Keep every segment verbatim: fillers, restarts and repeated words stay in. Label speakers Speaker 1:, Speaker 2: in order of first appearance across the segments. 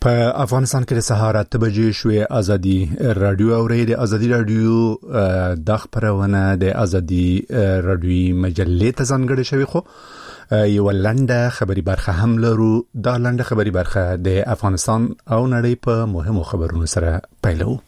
Speaker 1: په افغانستان کې د سهار اته بجې شوې ازادي رادیو اوري د ازادي رادیو د خبرونه د ازادي رادیو مجلې ته ځانګړې شوی خو یو لنډه خبري برخه هم لرو. دا لنډه خبري برخه د افغانستان او نړۍ په مهمو خبرونو سره پیلو.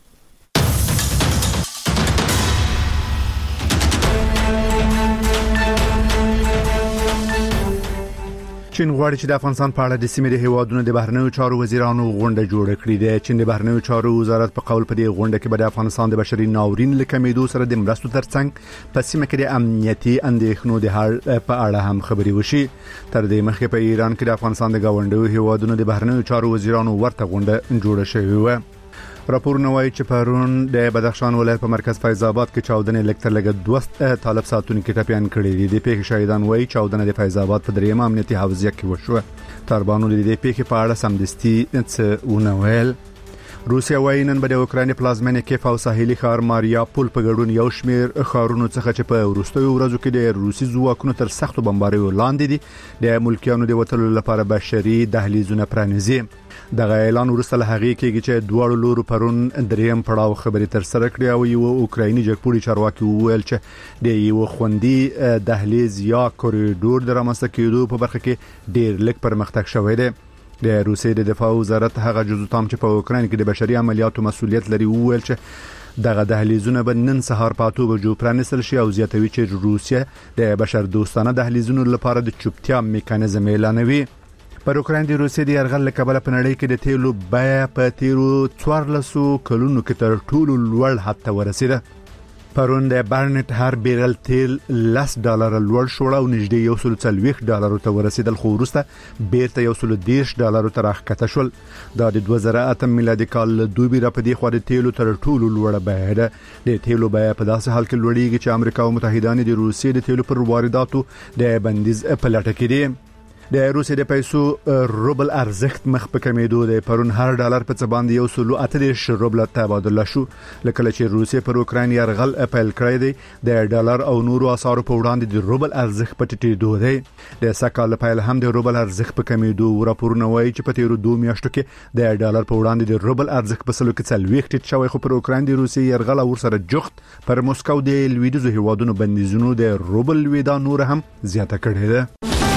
Speaker 1: چین غواړي چې د افغانستان په اړه د سیمې د هیوادونو د بهرنیو چارو وزیرانو غونډه جوړه کړي. د چین د بهرنیو چارو وزارت په قول په دې غونډه کې به د افغانستان د بشري ناورین له کمیدو سره د مرستو ترڅنګ په سیمه کې د امنیتي اندېښنو د حل په اړه هم خبرې وشي. تر دې مخکې په ایران کې د افغانستان د گاونډیو هیوادونو د بهرنیو چارو وزیرانو ورته غونډه جوړه شوې و. راپورونه وايي چې پرون د بدخشان ولایت په مرکز فیض آباد کې چاودنې لکتر لګ دوه طالب ساتونکو کې ټپيان کړي دي. د پیښې شاهدان وايي چاودنه د فیض آباد په دریم امنیتي حوزه کې وشوه. طالبانو د دې پیښې په اړه سمدستي څه ونویل. روسیا وايي نن به د اوکراني پلازمینه کې او ساحلي ښار ماریاپول په ګډون یو شمیر ښارونو څخه چې په وروستیو ورځو کې د روسي ځواکونو تر سختو بمباریو لاندې دي د ملکیانو د وټلو لپاره بشري دهلیزونه پرانیزي. دغه اعلان وروسته له هغې کېږي چې دوه لورو پرون دریم پړاو خبرې تر سره کړې او یو اوکرایني جګپوړي چارواکي وویل چې د یو خوندي دهلیز یا کوریډور د رامنځته کېدو په برخه کې ډېر لږ پرمختګ شوی دی. د روسیې د دفاع وزارت هغه جزو تام چې په اوکراین کې د بشري عملیاتو مسؤلیت لري وویل چې دغه دهلیزونه به نن سهار په اته بجو پرانیستل شي او زیاتوي چې روسیه د بشر دوستانه دهلیزونو لپاره د چوپتیا میکانیزم اعلانوي. پر اوکراین د روسیې د یرغل له کبله په نړۍ کې د تیلو بیه په تیرو څوارلسو کلونو کې تر ټولو لوړ حد ته ورسیده. پرون د برنټ هر بیرل تیل لس ډالر لوړ شو او نږدې یو سل څلوېښت ډالر ته ورسیدل خو وروسته بیرته یو سل دېرش ډالر ته راښکته شول. دا د دوه زره اته میلادي کال دوبي را په دې خوا د تیلو تر ټولو لوړه بیه ده. د تیلو بیه په داسې حال کې لوړیږي چې امریکا او متحدان د روسیې د تیلو پر وارداتو د بندیز په لټه کې دي. د روسیې د پیسو روبل ارزښت مخ په کمیدو دی. پرون هر ډالر په څه باندې یو سل اته دېرش روبل تبادله شو. لکه چې روسیې پر اوکراین یرغل پیل کړی دی د ډالر او نورو اسعارو په وړاندې د روبل ارزښت په ټیټېدو دی. د سکهال پیل هم د روبل ارزښت په کمیدو. راپورونه وایي چې په تیرو دوه میاشتو کې د ډالر په وړاندې د روبل ارزښت په سلو کې څلوېښت ټیټ شوی خو پر اوکراین د روسیې یرغل او ورسره جخت پر موسکو د لویدیځو هیوادونو بندیزونو د روبل وېدا نور هم زیاته کړې ده.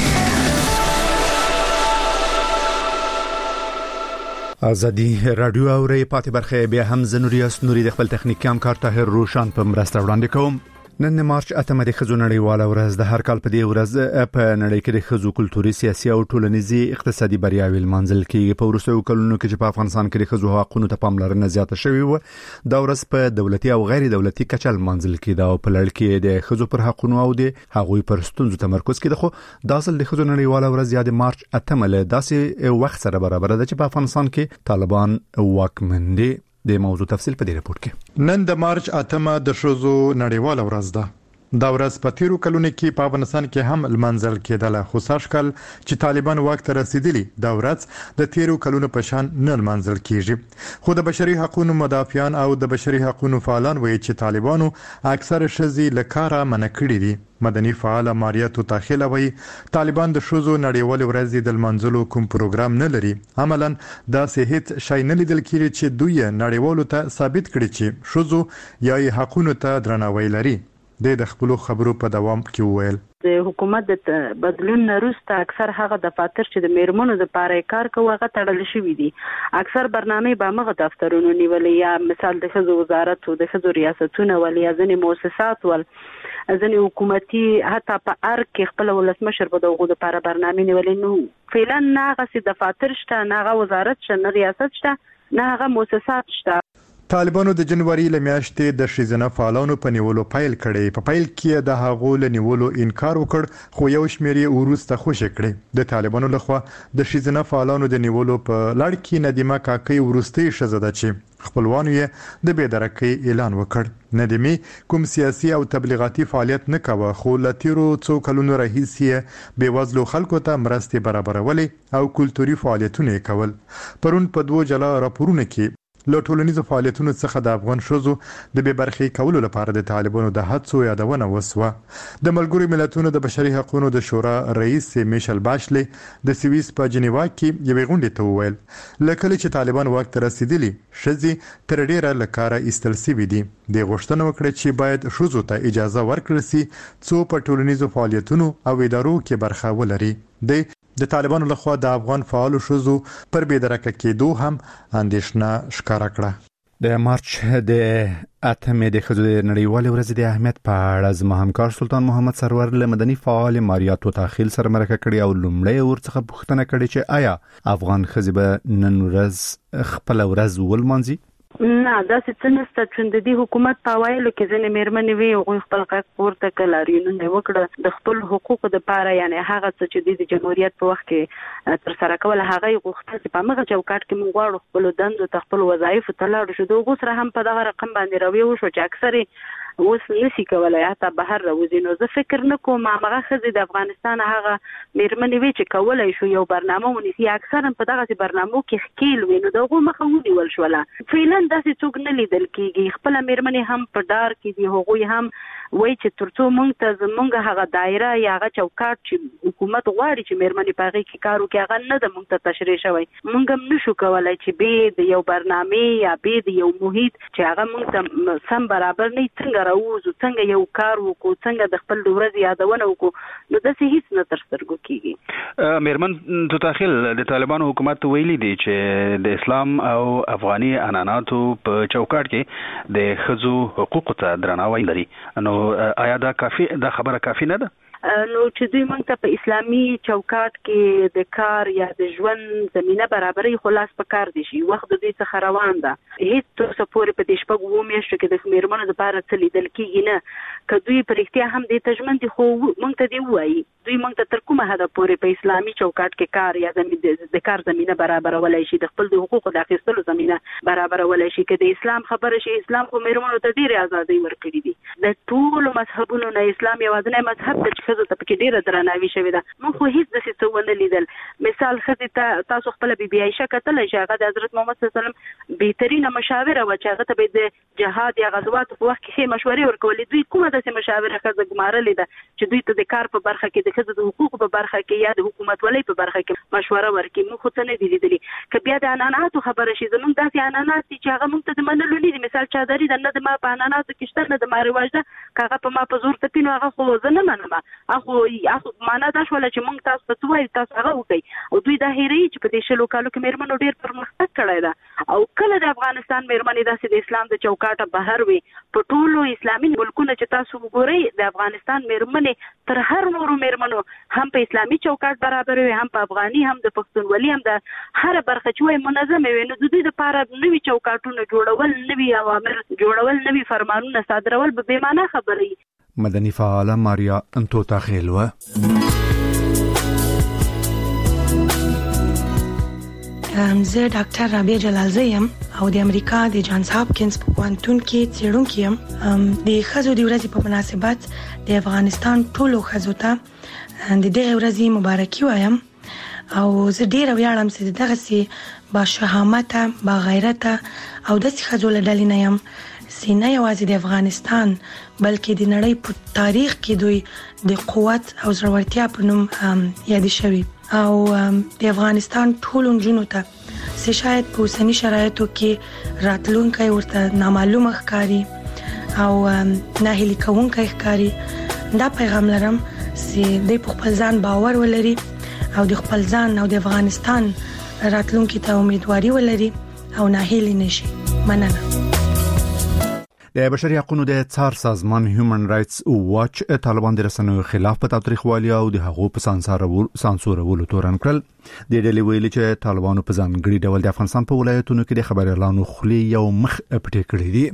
Speaker 1: ازادي رادیو اوري پاتې برخه بیا هم زنوریاس نوري د خپل تخنیکی همکار طاهر روشان په مرسته وړاندې کوم. نن مارچ اتمه د خزو نړیواله ورځ د هر کال په دې ورځ په نړۍ کې د خزو کلتوري سیاسي او ټولنیزي اقتصادي بریاوې لمانځل کیږي. په وروستیو کلونو کې چې په افغانستان کې د خزو حقوقو ته پاملرنه زیاته شوې و دا ورځ په دولتي او غیر دولتي کچه لمانځل کیده او په لړ کې د خزو پر حقوقو او د هغوی پر ستونزو تمرکز کیده. خو د اصل د خزو نړیواله ورځ یا د مارچ اتمه له داسې وخت سره برابر ده چې په افغانستان کې طالبان واکمن دي. د موضوع تفصیل په دې راپور کې.
Speaker 2: نن د مارچ اتمه د ښځو نړیواله ورځ ده. دا ورځ په تیرو کلونو کې په افغانستان کې هم لمانځل کېدله خو سږکال چې طالبان واک ته رسیدلي دا ورځ د تیرو کلونو په شان نه لمانځل کیږي. خو د بشري حقوقو مدافعان او د بشري حقوقو فعالان وایي چې طالبانو اکثر ښځې له کاره منع کړي دي. مدني فعال ماریاتو تاخیله وایي طالبان د ښځو نړیوال ورځ د لمانځلو کوم پروګرام نه لري. عملاً دا سه هیڅ شای نه لیدل کیږي چې دوی نړیوالو ته ثابت کړي چې ښځو یا حقوقو ته درناوی لري. د خپل خبرو په دوام کې وویل
Speaker 3: د حکومت د بدلون وروسته اکثر هغه دفاتر چې د میرمنو د پاره کار کوي هغه تړل شوی دي. اکثر برنامه به مغه دفترونو نیولې یا مثال د خزو وزارت او د خزو ریاستونه ولیا ځنې مؤسسات ول ځنې حکومتي حتی په ار کې خپل ولسمشر په دغه لپاره برنامه نیولې. نو فعلا نه غسي دفاتر شته نه وزارت شته نه ریاست شته نه هغه مؤسسات شته.
Speaker 2: طالبانو د جنوري له میاشتې د ښځینه فعالانو په نیولو پیل کړی. په پیل کې د هغو له نیولو انکار وکړ خو یو شمېر یې وروسته خوشې کړی. د طالبانو لخوا د ښځینه فعالانو د نیولو په لړ کې ندیمه کاکۍ وروستۍ ښځه ده چې خپلوانو یې د بېدرکۍ اعلان وکړ. ندیمې کوم سیاسي او تبلیغاتي فعالیت نه کاوه خو له تیرو څو کلونو راهیسې یې بېوزلو خلکو ته مرستې برابرولې او کلتوري فعالیتونه یې کول. پرون په دوو جلا راپورونو کې له ټولنیزو فعالیتونو څخه د افغان ښځو د بې برخې کولو لپاره د طالبانو د هڅو یادونه وسوه. د ملګرو ملتونو د بشري حقوقو د شورا رئیس میشل باشلي د سویس په جنیوا کې یوې غونډې ته وویل لکه چې طالبان واک ته رسیدلي ښځې تر ډیره له کاره ایستل شوي دي. د غوښتنه وکړه چې باید ښځو ته اجازه ورکړل شي څو په ټولنیزو فعالیتونو او ادارو کې برخه ولري. د د طالبانو لخوا د افغان فعالو ښځو پر بې درکه کېدو هم اندېښنه ښکاره کړه.
Speaker 1: د مارچ د اتمې د ښځو د نړیوالې ورځې د اهمیت په اړه زما همکار سلطان محمد سرور له مدني فعال ماریا توتاخیل سره مرکه کړې او لومړی ورڅخه پوښتنه کړې چې آیا افغان ښځې به نن ورځ خپل ورځ ولمانځي؟
Speaker 3: نه دا څه نسته چې د دې حکومت په وایلو کې ځنې میرمنې وي او خپل حق پورته کړل ریونونه وکړه د خپل حقوقو لپاره، یعنی هغه څه چې د جمهوریت په وخت کې تر سره کول هغه غوښتل چې په مغه چوکاټ کې موږ غواړو خپل دندو ته خپل وظایف ته لاړ شو. دوه سره هم په دغه رقم باندې راوي وشو چې اکثره اوس نشي کولای حتی بهر راوځي. نو زه فکر نه کوم هغه خزې د افغانستان هغه میرمنې وی چې کولای شو یو برنامه ونیسي، اکثرا په دغه برنامو کې خکیل وي. نو دغه مخه ونیول شوله. فعلا داسې څوک نه لیدل کیږي. خپل میرمنې هم په دار کې دي، هغوی هم وای چې ترڅو مونږ ته زمونږ هغه دایره یا هغه چوکاټ چې حکومت غواړي چې میرمنې په هغه کې کار وکړي هغه نه د مونږ ته تشریح شوی. مونږ هم نشو کولای چې به د یو برنامه یا به د یو محیط چې هغه مونږ ته سم برابر نه څنګه راوځو، څنګه یو کار وکړو، څنګه د خپل ورځ یادونه وکړو. نو داسې هیڅ نه تر سترګو کیږي.
Speaker 4: میرمن توتاخیل د طالبانو حکومت ویلي دی چې د اسلام او افغاني عنعناتو په چوکاټ کې د ښځو حقوقو ته درناوی لري. نو آیا دا کافی دا خبره کافی نه ده؟
Speaker 3: نو چې دوی موږ ته په اسلامي چوکاټ کې د کار یا د ژوند زمينه برابرۍ خلاص په کار دي شي وخت د دې څخه روان ده. هیڅ څه پورې په دې شپږ وو میاشتو کې د میرمنو لپاره څه لیدل کېږي نه. که دوی پر اختیار هم د تجمن دي خو موږ ته دی وایي دوی موږ ته تر کومه حد پورې په اسلامي چوکاټ کې کار یا د کار زمينه برابرولای شي، د خپل د حقوقو د اخیستلو زمينه برابرولای شي. که د اسلام خبره شي، اسلام خو میرمنو ته ډېر ازادي ورکړي دي. د ټول مذهبونو نه اسلام یوازینی مذهب دی چې ښځو ته پکې ډېره درناوي شوې ده. موږ خو هیڅ داسې څه ونه لیدل. مثال ښځې ته تاسو خپله بي بي عایشه کتلی چې هغه د حضرت محمد صلی الله علیه وسلم بهترینه مشاوره وه چې هغه ته به د جهاد یا غزواتو په وخت کې ښې مشورې ورکولې. دوی کومه داسې مشاوره ښځه ګمارلې ده چې دوی ته د کار په برخه کې د ښځو د حقوقو په برخه کې یا د حکومتولۍ په برخه کې مشوره ورکړي؟ موږ خو څه نه دي لیدلي. که بیا د عنعناتو خبره شي، زموږ داسې عنعنات دي چې هغه موږ ته د منلو نه دي. مثال چادري ده، نه د ما په عنعناتو کې شته، نه د ما رواج ده. که هغه په ما په زور تپي نو هغه خو زه نه منم. هغه معنا دا شوله چې موږ تاسو ته وایو تاسو هغه وکړئ. او دوی دا هېروي چې په دې شلو کالو کې میرمنو ډېر پرمختګ کړی ده. او کله د افغانستان میرمنې داسې د اسلام د چوکاټه بهر وي، په ټولو اسلامي ملکونو چې تاسو وګورئ د افغانستان میرمنې تر هر نورو میرمنو هم په اسلامي چوکاټ برابر وي، هم په افغاني، هم د پښتونولي، هم د هر برخه چې وایي منظمه وي. نو د دوی لپاره نوي چوکاټونه جوړول، نوي اوامر جوړول، نوي فرمانونه صادرول به بې معنا خبرې.
Speaker 1: مدني فعاله ماریا توتاخیل و.
Speaker 5: زه ډاکټر رابعه جلالزی یم او د امریکا د جانز هاپکینز په پوهنتون کې څېړونکې یم. د ښځو د ورځې په مناسبت د افغانستان ټولو ښځو ته د دغې ورځې مبارکي وایم او زه ډېره ویاړم چې دغسې باشهامته، باغیرته او داسې ښځو له ډلې نه یم چې نه یوازې د افغانستان بلکې د نړۍ په تاریخ کې دوی د قوت او زړورتیا په نوم یادې شوي. او د افغانستان ټولو نجونو ته چې شاید په اوسني شرایطو کې راتلونکی ورته نامعلومه ښکاري او ناهیلي کوونکی ښکاري، دا پیغام لرم چې دوی په خپل ځان باور ولري او د خپل ځان او د افغانستان راتلونکي ته امیدواري ولري او ناهیلي نشي. مننه.
Speaker 1: د بشري حقوقو د څار سازمان هیومن رائټس واچ طالبان د رسنیو خلاف په تاریخوالي او د حقوقو په سانسورولو تورن کړل. د ډلې ویلي چې طالبانو په ځانګړي ډول د افغانستان په ولایتونو کې د خبريالانو خولي یو مخ پټې کړې دي.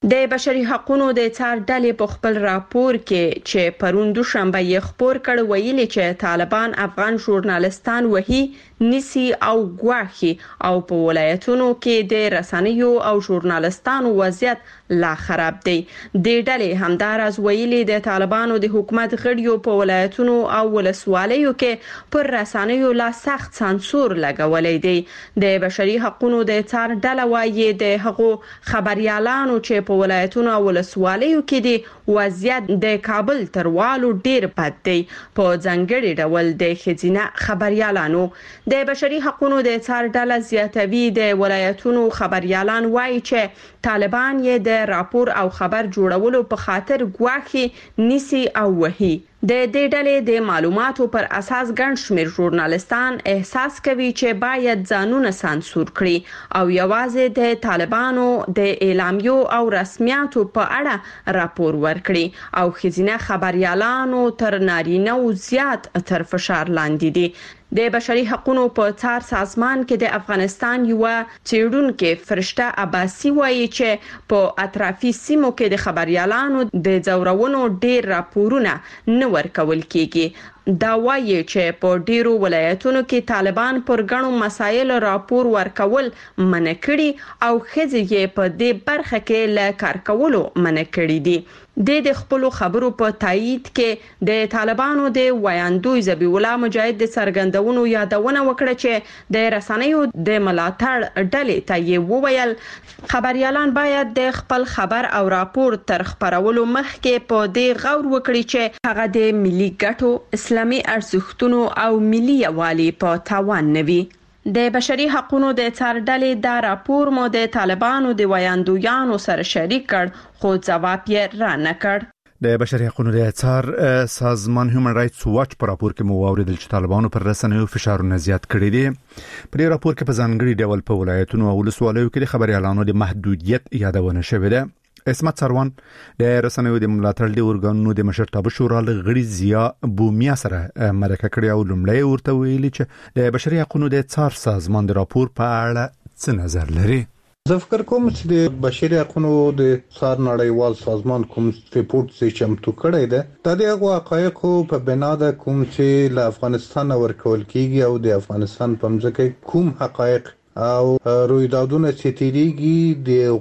Speaker 6: د بشري حقوقو د څار ډلې په خپل راپور کې چې پرون دوشنبه یې خبر کړ ویلي چې طالبان افغان ژورنالستان وهي نسی او ګواخي او په ولایتونو کې د رسنیو او ژورنالستانو وضعیت لا خراب دی. د ډلې همدارز ویلي د طالبانو د حکومت غړیو په ولایتونو او ولسوالیو کې پر رسنیو لا سخت سانسور لګولې دی. د بشري حقوقو د څار ډله وايي د هغو خبريالانو چې په ولایتونو او ولسوالیو کې دی وضعیت د کابل تروالو ډیر بد دی. په ځنګړي ډول د خزینه خبريالانو د بشري حقوقو د څار ډله زیاتوي د ولایتونو خبريالان وایي چې طالبان یې د راپور او خبر جوړولو په خاطر ګواخي نسی او وهي. د دې ډلې د معلوماتو پر اساس ګڼ شمېر ژورنالستان احساس کوي چې باید ځانونه سانسور کړي او یوازې د طالبانو د اعلامیو او رسمیاتو په اړه راپور ورکړي او خزینه خبريالانو تر نارینه او زیات تر فشار لاندې دي. د بشري حقوقو په څار سازمان کې د افغانستان یو چیرونکو فرشته عباسی وایي چې په اطرافي سیمو کې د خبريالانو د ځورونو ډیر راپورونه نه ورکول کیږي. دا وایي چې په ډیرو ولایتونو کې طالبان پر غنو مسایل راپور ورکول منع کړي او خځې یې په دې برخه کې له کار کولو منع کړي دي. د د خپل خبرو په تایید کې د طالبانو د ویاندوی ذبیح الله مجاهد د سرګندونو یادونه وکړه چې د رسنیو د ملاتړ ډلې ته یې وویل خبريالان باید د خپل خبر او راپور تر خبرولو مخکې په دې غور وکړي چې هغه د ملي ګټو اسلامي ارزښتونو او ملي یوالي په تاوان نه وي. د بشري حقوقو د څار ډلې دا راپور مو د طالبانو د ویاندویانو سره شریک کړ خو ځواب یې را نه کړ.
Speaker 1: د بشري حقوقو د څار سازمان هیومن رائټس واچ په راپور کې مو واوریدل چې طالبانو پر رسنیو فشارونه زیات کړي دي. په دې راپور کې په ځانګړي ډول په ولایتونو او ولسوالیو کې د خبريالانو د محدودیت یادونه شوې ده. اسمت سروان د رسنیو د ملاتړ د ارګانونو د مشرتابه شورا لغړي زیا بومیا سره مرکه کړې او لومړی ورته ویلي چې د بشري حقوقو د څار سازمان د راپور په اړه څه نظر لري.
Speaker 7: زه فکر کوم چې د بشري حقوقو د څار نړیوال سازمان کوم ریپورت چې چمتو کړی دی د هغه حقایقو په بنا د کوم چې له افغانستان ورکول کیږي او د افغانستان په مځکه کوم حقایق او رویدادونه چې تیریږي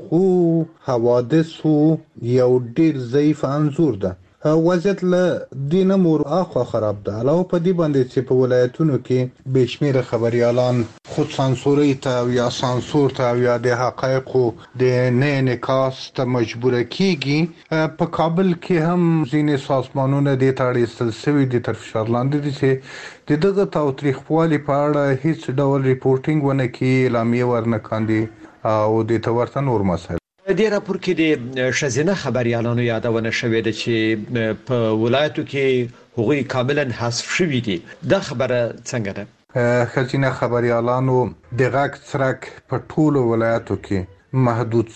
Speaker 7: د حوادثو یو ډیر ضعیف انځور ده. وضعیت له دینه مور اخوا خراب ده. علاوه په دې باندې چې په ولایتونو کې بشمیره خبريالان خود سانسوري ته یا سانسور ته یا د حقایقو د نه انعکاس ته مجبور کیږي. په کابل کې هم ځینې سازمانونه د تاړي سلسوي د طرف فشار لاندې دي چې د دغه تاریخوالي په اړه هیڅ ډول ریپورتینګ ونه کوي، اعلامیه ورنه کاندي او د تورته نور مسایل.
Speaker 8: د راپور کې د شزینه خبريالانو یادونه شوې ده چې په ولایتو کې هغوی کاملا حذف شوي دي. دا خبره څنګه ده؟
Speaker 7: شزینه خبريالانو د غاک څرک په ټولو ولایتو کې محدود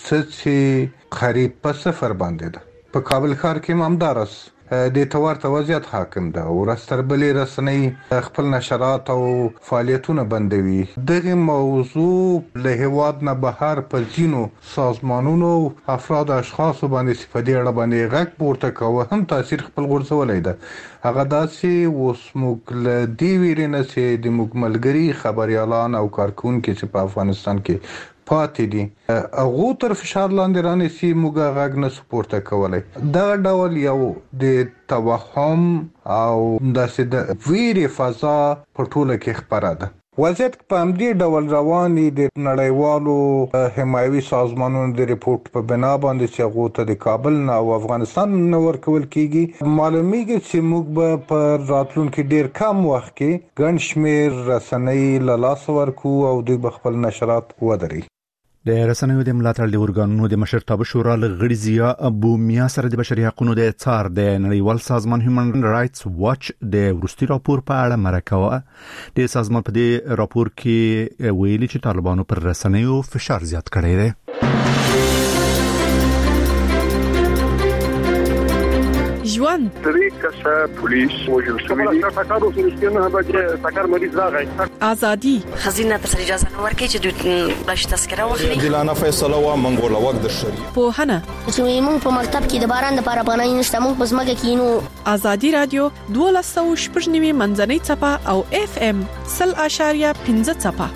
Speaker 7: څه قریب په صفر باندې ده. په کابل ښار کې همدارس د تورته وضعیت حاکم ده او راستربلې رسنۍ خپل نشرات او فعالیتونه بندوي. دغه موضوع له هواد نه بهر پر ځینو سازمانونو افراد اشخاص باندې په دې اړه باندې غږ پورته کوي هم تاثیر خپل غورځولای ده. هغه داسې اوس موږ له دې ویرنه چې د موږ ملګري خبريالان او کارکونکو چې په افغانستان کې پاتې دي هغه تر فشار لاندې رانیسي موږ غږ نه سپورته کولای. دا ډول یو د توهم او داسې د ویری فضا په ټوله کې خبره ده. وضعیت په همدې ډول رواني د نړیوالو حمایوي سازمانونو د ریپورت په بنا باندې چې هغه ته د کابل نه او افغانستان نه ورکول کیږي. معلومیږي چې موږ به په راتلونکي ډیر کم وخت کې ګڼ شمېر رسنۍ له لاسه ورکو او دوی به خپل نشرات ودري.
Speaker 1: د رسنیو د ملاتړ د ارګانونو د مشرتابه شورا لغړي زیا بومیا سره د بشري حقوقو د څار د نړیوال سازمان هیومن رائټس واچ د ورستي راپور په اړه مرکه وکړه. د سازمان په دې راپور کې ویلي چې طالبانو پر رسنیو فشار زیات کړی دی.
Speaker 9: ژوند
Speaker 10: درې کسه پولیس وژل شوي دي. ټاکارو سره نه باندې ټاکار مریض راغی.
Speaker 9: ازادي
Speaker 11: خزینه تر اجازه نه ورکړي چې د بلش تذکره واخلي.
Speaker 12: دلانه فیصله وا منګول وخت د شری.
Speaker 9: په هنه
Speaker 13: چې موږ په مکتب کې د باران د لپاره پناه نشته، موږ په ځمکه کې نو.
Speaker 9: ازادي رادیو دولس سوه شپږ نیمه منځنۍ چپه او اف ام صفر اشاریه پنځه چپه.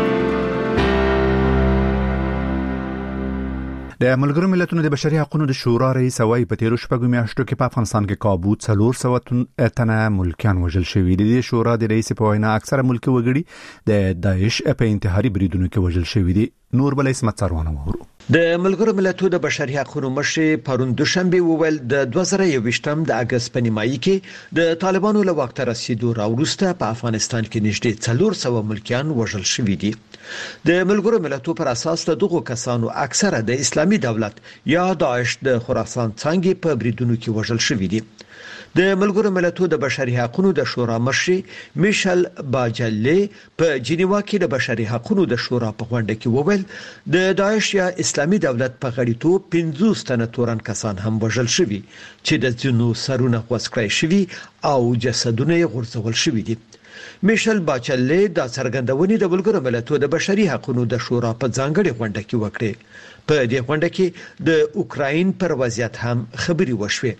Speaker 1: د ملګرو ملتونو د بشري حقوقو د شورا رئیس وايي په تیرو شپږو میاشتو کې په افغانستان کې کابو څلور سوه تنه ملکیان وژل شوي دي. د شورا د رئیس په وینا اکثره ملکی وګړي د داعش په انتحاري بریدونو کې وژل شوي دي. نور بل اسمت څارونه وورو.
Speaker 8: د ملګرو ملتونو د بشري حقوقو مشر پرون دوشنبه وویل د دوه زره یوویشتم د اگست په نیمایي کې د طالبانو له وخت رسیدو راوروسته په افغانستان کې نږدې څلور سوه ملکیان وژل شوي دي. د ملګرو ملتونو پر اساس د دغو کسانو اکثره د اسلامي دولت یا داعش د خراسان څنګه په بریدونو کې وژل شوي دي. د ملګرو ملتونو د بشري حقوقو د شورا مشر میشل باجلې په جنیوا کې د بشري حقوقو د شورا په غونډه کې وویل د داعش یا اسلامي دولت په غړیتوب پنځوس تنه تورن کسان هم وژل شوي چې د ځینو سرونه غوڅ شوي او جسدونه یې غورځول شوي دي. میشل باجلې د څرګندونې د ملګرو ملتونو د بشري حقوقو د شورا په ځانګړي غونډه کې وکړه. په دې غونډه کې د اوکراین پر وضعیت هم خبري وشوه.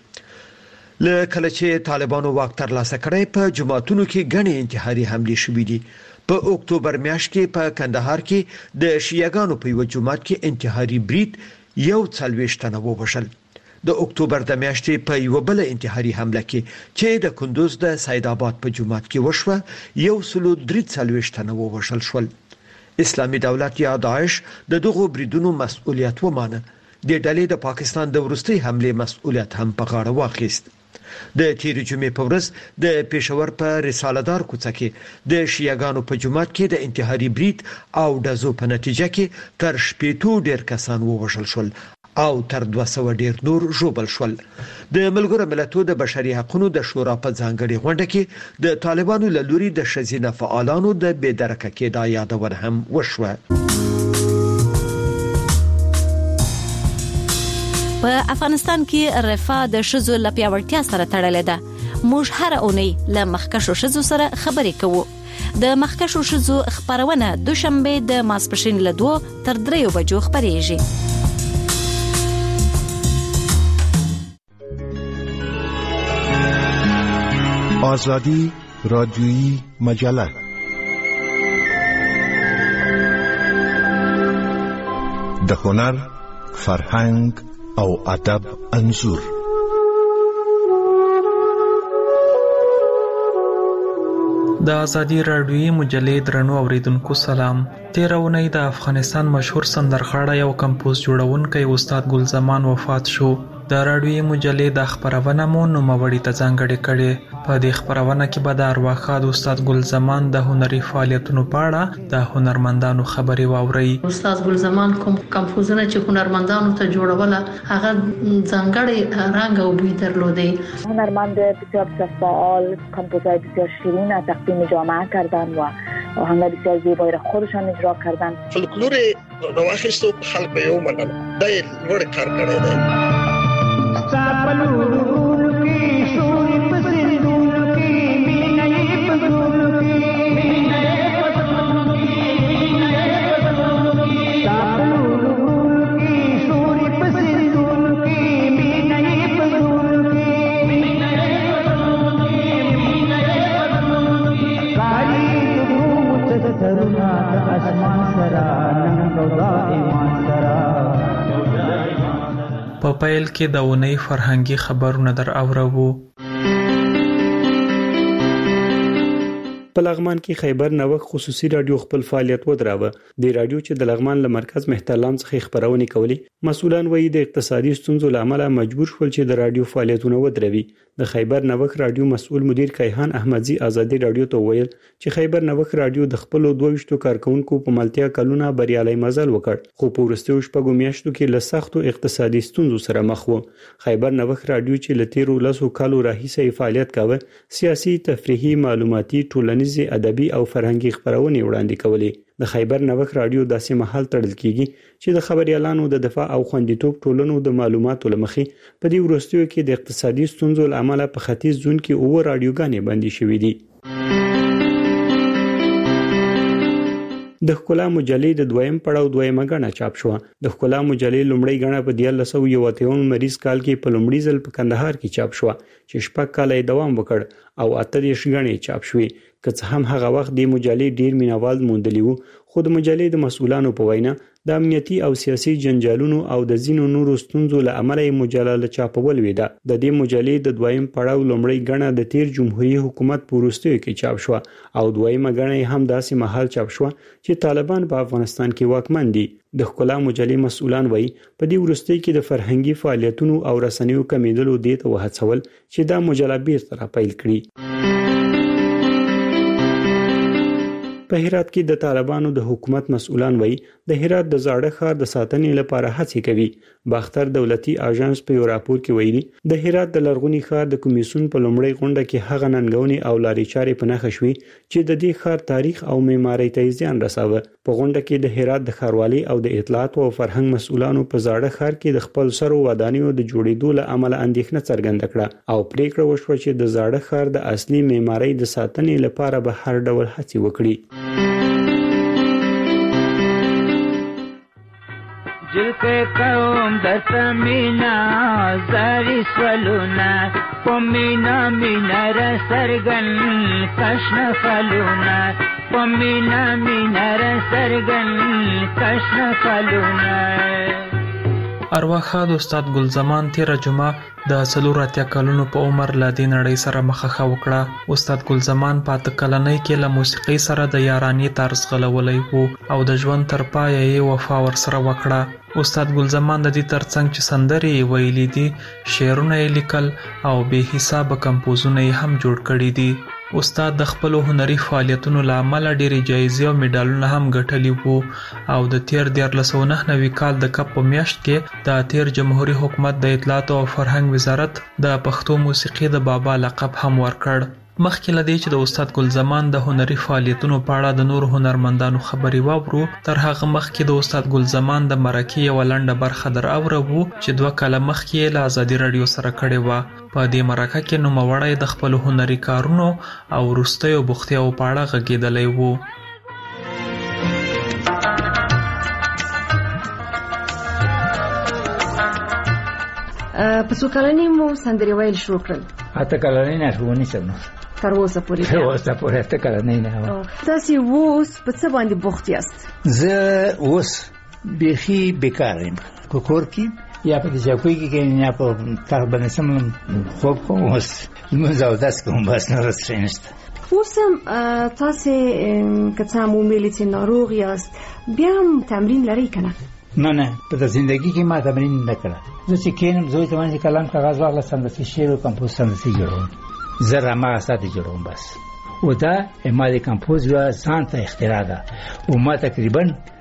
Speaker 8: له کله چې طالبانو واک ترلاسه کړی په جماعتونو کې غني انتحاري حمله شوې دي. په اکتوبر میاشت کې په کندهار کې د شیعاګانو په یو جماعت کې انتحاري برید یو څلويشت تنه ووژل. د اکتوبر د میاشتې په یو بل انتحاري حمله کې چې د کندوز د سید آباد په جماعت کې وشوه یو سلو درې څلويشت تنه ووژل شول. اسلامي دولت یا داعش د دغو بریدونو مسؤلیت ومانه. د ډلې د پاکستان د ورستي حمله مسؤلیت هم په غاړه واخیست. د تیر جمعې په ورځ د پېښور په رساله دار کوڅه کې د شیعاګانو په جماعت کې د انتحاري برید او دزو په نتیجه کې تر شپېتو ډیر کسان ووژل شول او تر دوه سوه ډیر نور ژوبل شول. د ملګرو ملتونو د بشري حقوقو د شورا په ځانګړي غونډه کې د طالبانو له لوري د شذینه فعالانو د بېدرکه کېدو یادونه هم وشوه.
Speaker 14: په افغانستان کې رفاه د شذو لپیاوړتیا سره تړلې ده. موږ هر اونۍ له مخکښو شذو سره خبرې کوو. د مخکښو شذو خبرونه دوشنبه د ماسپښین له دوه تر دریو بجو خبرېږي.
Speaker 15: آزادی رادیویی مجله د هنر، فرهنګ او ادب انځور.
Speaker 16: د ازادي رادیویي مجلې درنو اوریدونکو سلام. تیرونی د افغانستان مشهور سندرغاړی او کمپوز جوړونکی استاد ګل زمان وفات شو. د رادیویي مجلې د خبرونه مو نوموړي ته ځانګړې کړې. په دې خبرونه کې به د ارواښاد استاد ګل زمان د هنري فعالیتونو په اړه د هنرمندانو خبرې واوري.
Speaker 17: استاد ګل زمان کوم کمپوزونه چې هنرمندانو ته جوړوله هغه ځانګړی رنګ او بوی درلودی.
Speaker 18: هنرمند بسیار بسیار فعال، کمپوزای بسیار شیرین از تقدیم جامعه کردن و آهنگ بسیار زیبایی را خودشان اجرا کردن.
Speaker 19: فولکلور نواخستو خلق به یو منل دای لوړ کار کړی دی.
Speaker 20: ساپلو کی شوري پسندونو کی مینې پزونو کی مینې پزونو کی مینې پزونو کی ساپلو کی شوري پسندونو کی مینې پزونو کی مینې پزونو کی مینې پزونو کی کاری دغه متذرنا د اسمان سره نن روضا ایمان سره.
Speaker 16: په پیل کې د اونۍ فرهنګي خبرونه در اورو.
Speaker 21: په لغمان کې خیبر نوښت خصوصي رادیو خپل فعالیت ودراوه. د رادیو چې د لغمان له مرکز مهترلام څخه خبرونه کوي، مسؤلان وایي د اقتصادي ستونزو لامل مجبور شول چې د رادیو فعالیتونه ودروي. د خیبر نوښت رادیو مسؤل مدیر کیهان احمدزي ازادي رادیو ته ویل چې خیبر نوښت رادیو د خپل دوه ویشتو کارکونکو په ملتیا کلونه بریالي مزل وکړ، خو په ورستیو شپږو میاشتو کې له سختو اقتصادي ستونزو سره مخ و. خیبر نوښت رادیو چې له تیرو لسو کالو راهیسې فعالیت کاوه، سیاسي، تفریحي، معلوماتي، ټولنیز ټولنیزي ادبي او فرهنګي خبرونه وړاندې کولې. د خیبر نوښت رادیو داسې مهال تړل کیږي چې د خبريالانو د دفاع او خوندیتوب ټولنو د معلوماتو لمخې په دې وروستیو کې د اقتصادي ستونزو لامل په ختیځ زون کې اوه رادیوګانې بندي شوې دي. د ښکلا مجلې د دویم پړاو دویمه غڼه چاپ شو. د ښکلا مجلې لومړی غڼه په دیارلس سوه یو اتیا مریض کال کې په لومړي ځل په کندهار کې چاپ شو چې شپږ کاله دوام وکړ او اته دیرش غڼې چاپ شوې. که څه هم هغه وخت د مجلې ډیر مینوال موندلی وو، خو د مجلې د مسؤلانو په وینا د امنیتي او سیاسي جنجالونو او د ځینو نورو ستونزو له امله مجله له چاپول ویده. د دې مجلې د دویم پړاو لومړی غڼه د تیر جمهوریت حکومت په وروستیو کې چاپ شو او دویمه غڼه هم داسې مهال چاپ شو چې طالبان په افغانستان کې واکمن دي. د ښکلا مجلې مسؤلان وایي په دې وروستي کې د فرهنګي فعالیتونو او رسنیو کمیدلو دې ته وهڅول چې دا مجله بیرته راپیل کړي. په هرات کې د طالبانو د حکومت مسؤلان وایي د هرات د زاړه ښار د ساتنې لپاره هڅې کوي. باختر دولتي اژانس په یو راپور کې ویلي د هرات د لرغونی ښار د کمیسیون په لومړۍ غونډه کې هغه ننګونې او لارې چارې په نښه شوې چې د دې ښار تاریخ او معمارۍ ته زیان رساوه. په غونډه کې د هرات د ښاروالۍ او د اطلاعات او فرهنګ مسؤلانو په زاړه ښار کې د خپل سرو ودانیو د جوړېدو له امله اندېښنه څرګنده کړه او پریکړه وشوه چې د زاړه ښار د اصلي معمارۍ د ساتنې لپاره به هر ډول هڅې وکړي.
Speaker 20: جلکه کوم د سمینا زاری سولونا پمینا مینا را سرگن کشن خلونا پمینا مینا را سرگن کشن خلونا.
Speaker 16: ارواښاد استاد ګل زمان تیر جمعه د څلور اتیا کلونو په عمر له دې نړۍ سره مخه وکړه. استاد ګل زمان په اته کلنۍ کې له موسیقۍ سره د یارانې طرز غلولی وو او د ژوند تر پایه یې وفا ورسره وکړه. استاد ګل زمان د دې ترڅنګ چې سندرې یې ویلي دي، شعرونه یې لیکل او بې حسابه کمپوزونه یې هم جوړ کړي دي. استاد د خپلو هنري فعالیتونو له امله ډېرې جایزې او میډالونه هم ګټلي وو او د تیر دیارلس سوه نهه نوي کال د کب په میاشت کې د تیر جمهوریت حکومت د اطلاعات او فرهنګ وزارت د پښتو موسیقي د بابا لقب هم ورکړ. مخکې له دې چې د استاد ګل زمان د هنري فعالیتونو په اړه د نورو هنرمندانو خبرې واورو، تر هغه مخکې د استاد ګل زمان د مرکې یوه لنډه برخه در اورو چې دوه کاله مخکې یې له ازادي راډیو سره کړې وه. په دې مرکه کې نوموړی د خپلو هنري کارونو او وروستیو بوختیاوو په اړه غږېدلی و.
Speaker 2: په څو کلنۍ مو سندرې ویل شروع کړل؟
Speaker 22: اته کلنۍ نه شو ونیسم
Speaker 2: تر اوسه پورې.
Speaker 22: تر اوسه پورې اته کلنۍ نه.
Speaker 2: تاسو اوس په څه باندې بوخت یاست؟
Speaker 22: زه اوس بیخي بیکار یم، په کور کې یا په دې چوکۍ کې کېنم یا په تخت باندې سم خوب کوم، اوس لمونځ او داس کوم، بس نور څه نشته.
Speaker 2: اوس هم تاسو که څه هم ویلي چې ناروغ یاست، بیا هم تمرین لرئ که نه؟
Speaker 22: نه نه، په زندگی کې ما تمرین نه کړه. زه چې کېنم زوی ته باندې کلام کاغذ واخله سمدستي شعر او کمپوز سمدستي جوړوم. زه رمه ساتي جوړوم بس. او دا ما د کمپوز یوه ځان ته اختراع ده او ما تقریبا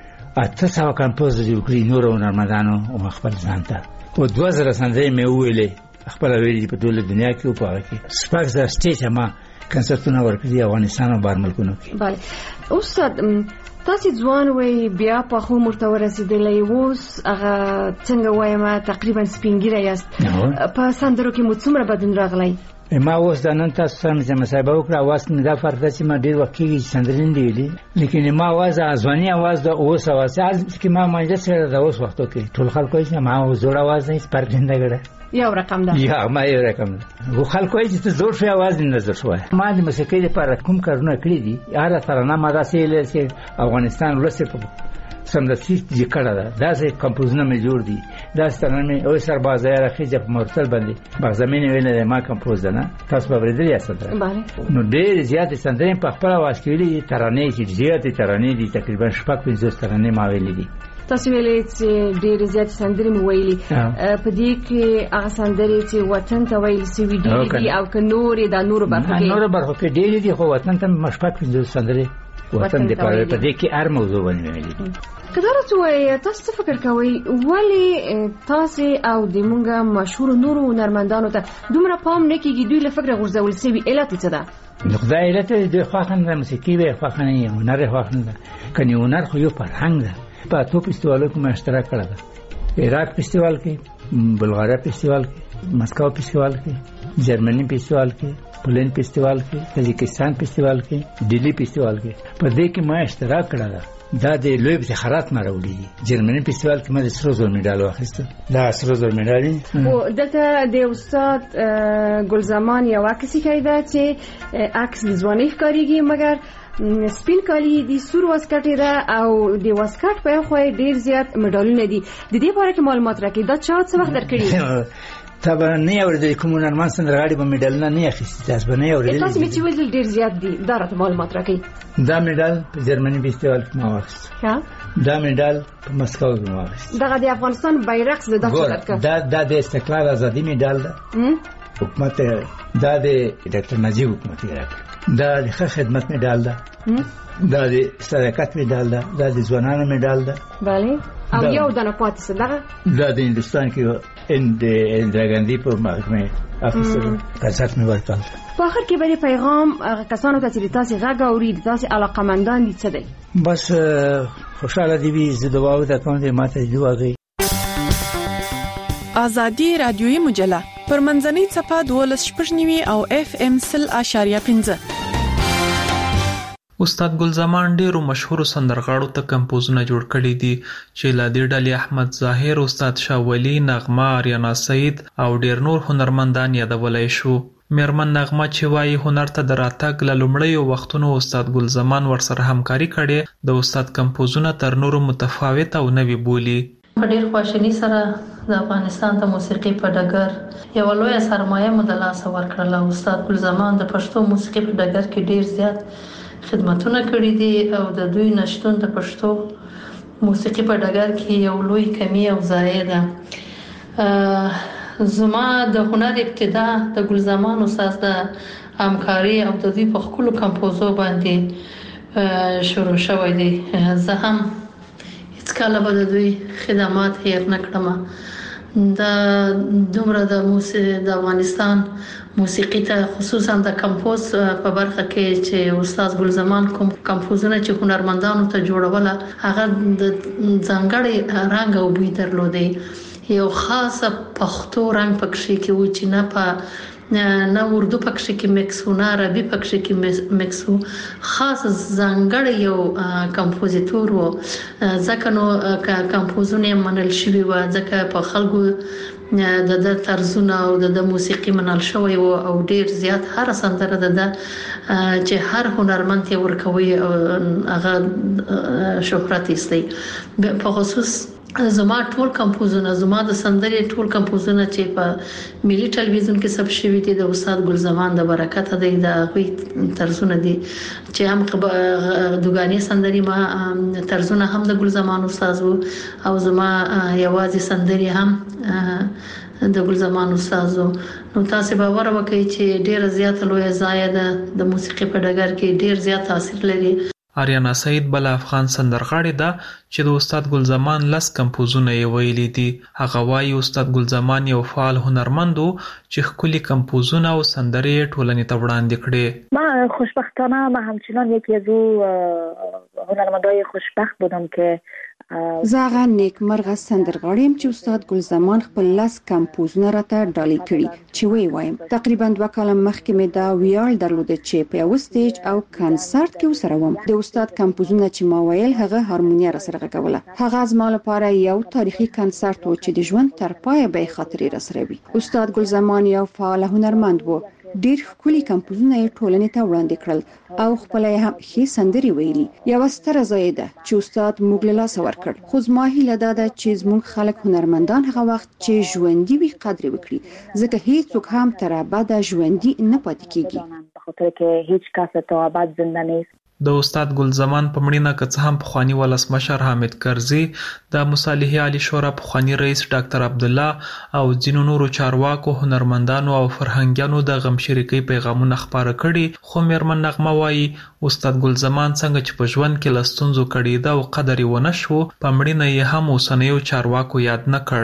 Speaker 22: اته سوه کمپوز جوړ کړي نورو هنرمندانو او خپل ځان ته. او دوه زره سندرې مې وویلې خپله ویلې په ټوله دنیا کې او په هغه کې شپږ زره سټیج ما کنسرتونه ورکړي افغانستان او بهر ملکونو کې.
Speaker 2: بله استاد، تاسو ځوان وای بیا په خو مرته ورسېدلی، اوس هغه څنګه وایم تقریبا سپینګیره یاست. په سندرو کې مو څومره بدلون راغلی؟
Speaker 22: ما اوس د نن تاسو سره چې مصاحبه وکړه اواز مې دا فرق ده چې ما ډېر وخت کېږي چې سندرې نه دي ویلي، لیکن ما اواز ځواني اواز د اوس اواز چې ما مانجه سره د اوس وختو کې ټول خلک وایي چې ما زوړ اواز نه هېڅ فرق نه ګړه
Speaker 2: یو رقم ده.
Speaker 22: یا ما یو رقم ده. خو خلک وایي چې ته زوړ شوی اواز دې نه زوړ شوی. ما د موسیقۍ لپاره کوم کارونه کړي دي، هره ترانه ما داسې ویلې چې افغانستان وروسته په سمدستي چې کړه ده، داسې کمپوزونه مې جوړ دي، داسې ترانه مې او سربازه یاره خېجه په مرتل باندې بغزمین ویلې ده ما کمپوز ده. نه تاسو به اورېدلې یاست؟ نو ډېرې زیاتې سندرې په خپل اواز کې ویلې دي، ترانې چې زیاتې ترانې دي، تقریبا شپږ پنځوس ترانې ما ویلې دي.
Speaker 2: تاسو ویلې چې ډېرې زیاتې سندرې مې ویلي، په دې کې هغه سندرې چې وطن ته ویل سوي ډېرې دي او که نورې د نورو برخو کې
Speaker 22: نورو برخو کې ډېرې دي، خو وطن ته مې شپږ پنځوس سندرې وطن دپاره په دې کې هر موضوع باندې مې ویلي دي.
Speaker 2: که دا راته ووایې تاسو څه فکر کوئ ولې تاسې او د مونږ مشهورو نورو هنرمندانو ته دومره پام نه کېږي، دوی له فکره غورځول سوي، علت یې څه ده؟
Speaker 22: نو خدای علت د خواخن د موسیقي به خواخن یې هنر خواخن کني هنر خو یو فرهنګ ده. په تو فستیوالو کې ما اشتراک کړی ده، عراق فستیوال کې، بلغاریا فستیوال کې، مسکو فستیوال کې، جرمني فستیوال کې، پولین فستیوال کې، تاجکستان فستیوال کې، دلی فستیوال کې. په دې کې ما اشتراک کړی ده. دا د لوی افتخارات ما راوړي. جرمني فستیوال کې ما د سرو زر میډال واخیسته. دا سرو زر میډال
Speaker 2: او دلته د استاد ګلزمان یو عکس کیده چې عکس د ځواني ښکاریږي، مګر سپین کالی دي سور واسکټ ده او د واسکټ په خو ډیر زیات میډالونه دي. د دې باره کې معلومات راکړئ. دا چا څه وخت درکړي؟
Speaker 22: طبعا نه اوریدل کوم نرمان سندرغاړي په میډال نه نه اخیستي. تاسو به نه اوریدل.
Speaker 2: تاسو چې ویل ډیر زیات دي. دا راته معلومات راکړئ.
Speaker 22: دا میډال په جرمني فستیوال کې ما واخیست.
Speaker 2: ها
Speaker 22: دا میډال په مسکو کې ما واخیست.
Speaker 2: دا د افغانستان بیرغ زده کړ.
Speaker 22: دا د استقلال ازادي میډال ده. حکومت دا د ډاکټر نجیب حکومت راکړ. دا د خدمت میډال ده. دا د صداقت میډال ده. دا د ځوانانو میډال ده.
Speaker 2: bale او یو د نه پاتې صدقه
Speaker 22: دا د هندستان کې اند اندرا ګاندھی په محکمه افسر قضات مې ورکړ.
Speaker 2: په اخر کې به پیغام کسانو ته چې تاسو غږ اوري، تاسو علاقمندان دي څه دی؟
Speaker 22: بس خوشاله دي وي زه دعا وکړم کوم دې ماته دعا کوي.
Speaker 9: ازادي رادیوي مجله پر منځنۍ صفه دولس شپږنیوي او اف ام سل اشاریه پنځه.
Speaker 16: استاد ګلزمان ډیرو مشهور سندرغاړو ته کمپوزونه جوړ کړي دي چې لا د ډلې احمد ظاهر، استاد شاولی، نغمه، آریانا سعید او ډیر نور هنرمندان یادولای شو. میرمن نغمه چې وايي هنر ته د راتګ له لومړیو وختونو استاد ګلزمان ورسره همکاري کړې، د استاد کمپوزونه تر نورو متفاوت او نوي بولی.
Speaker 17: په ډیر خوشحالي سره د افغانستان د موسیقي په ډګر یو لوی سرمایه مدلاسه ورکړله. استاد ګلزمان د پښتو موسیقي په ډګر کې ډیر زیات خدمتونه کړې دي او د دوی نشټون د پښتو موسیقي په ډګر کې یو لوی کمی او ضایع ده. زما د هنر ابتدا د ګلزمان استاد د همکاري او د دوی په خپل کمپوزو باندې شروع شوی دی. زه هم هیڅ کله به د دوی خدمات هیر نه کړم. د دومره د موسیقي د افغانستان موسیقي ته خصوصا د کمپوز په برخه کې چې استاد ګلزمان کوم کمپوزونه چې هنرمندانو ته جوړوله هغه د ځانګړي رنګ او بوی درلودي. یو خاصه پښتو رنګ پکښې کې و چې نه په نه اردو پکښې کې مکس و، نه عربي پکښې کې مکس و. خاص ځانګړی یو کمپوزیتور و. ځکه نو کمپوزونه منل شوي و، ځکه په خلکو د د طرزونه او د موسیقي منل شوی و او ډیر زیات هر سندره د چې هر هنرمند یې ورکوي هغه شهرت ایستي. په خصوص زما ټول کمپوزونه، زما د سندرې ټول کمپوزونه چې په ملي ټلویزیون کې سب شوي دي د استاد ګلزمان د برکت دی. د غوي طرزونه دي چې هم دوګانی سندري ما طرزونه هم د ګلزمان استاد وو او زما یوازې سندري هم د ګلزمان استاد وو. نو تاسو باور وکړئ چې ډیر زیات لوی ځای ده د موسیقي په ډګر کې، ډیر زیات تاثیر لري.
Speaker 16: آریانا سعید بل افغان سندرغاړي ده چې د استاد ګلزمان لس کمپوزونه یې ویلي دي. هغه وايي استاد ګلزمان یو فعال هنرمند و چې ښکلي کمپوزونه او سندرې ټولنې ته وړاندې کړې.
Speaker 18: من خوشبختانه من همچنان یکی از او هنرمندای خوشبخت بودم که
Speaker 3: زاغه نیکمرغه سندرغاړیم چې استاد ګلزمان خپل لاس کمپوزونه راته ډالۍ کړي. چې وی وایم تقریبا دوه کاله مخکې مې دا ویاړ درلود چې په یو سټیج او کنسرت کې وسره وم. د استاد کمپوزونه چې ما ویل هغه هارمونیا را سره غوله. هغه زما لپاره یو تاریخي کنسرت و چې د ژوند تر پایه به خاطرې را سره وي. استاد ګلزمان یو فعال هنرمند و. ډیر ښکلي کمپوزونه یې ټولنې ته وړاندې کړل او خپل یې هم ښې سندرې ویلي. یو ستره ځای ده چې استاد موږ له لاسه ورکړ. خو زما هیله دا ده چې زموږ خلک هنرمندان هغه وخت چې ژوندي وي قدر وکړي، ځکه هیڅوک هم تر ابده ژوندي نه پاتې کیږي.
Speaker 18: به خاطر که هیچ کس تا ابد زنده نیست.
Speaker 16: د استاد ګلزمان په مړینه که څه هم پخوانی ولسمشر حامد کرزي، د مصالحې عالی شورا پخوانی رئیس ډاکټر عبدالله او ځینو نورو چارواکو، هنرمندانو او فرهنګیانو د غم شریکۍ پیغامونه خپاره کړي، خو میرمن نغمه وایي استاد ګلزمان څنګه چې په ژوند کې له ستونزو کړېده او قدر یې ونه شو، په مړینه یې هم اوسنیو چارواکو یاد نه کړ.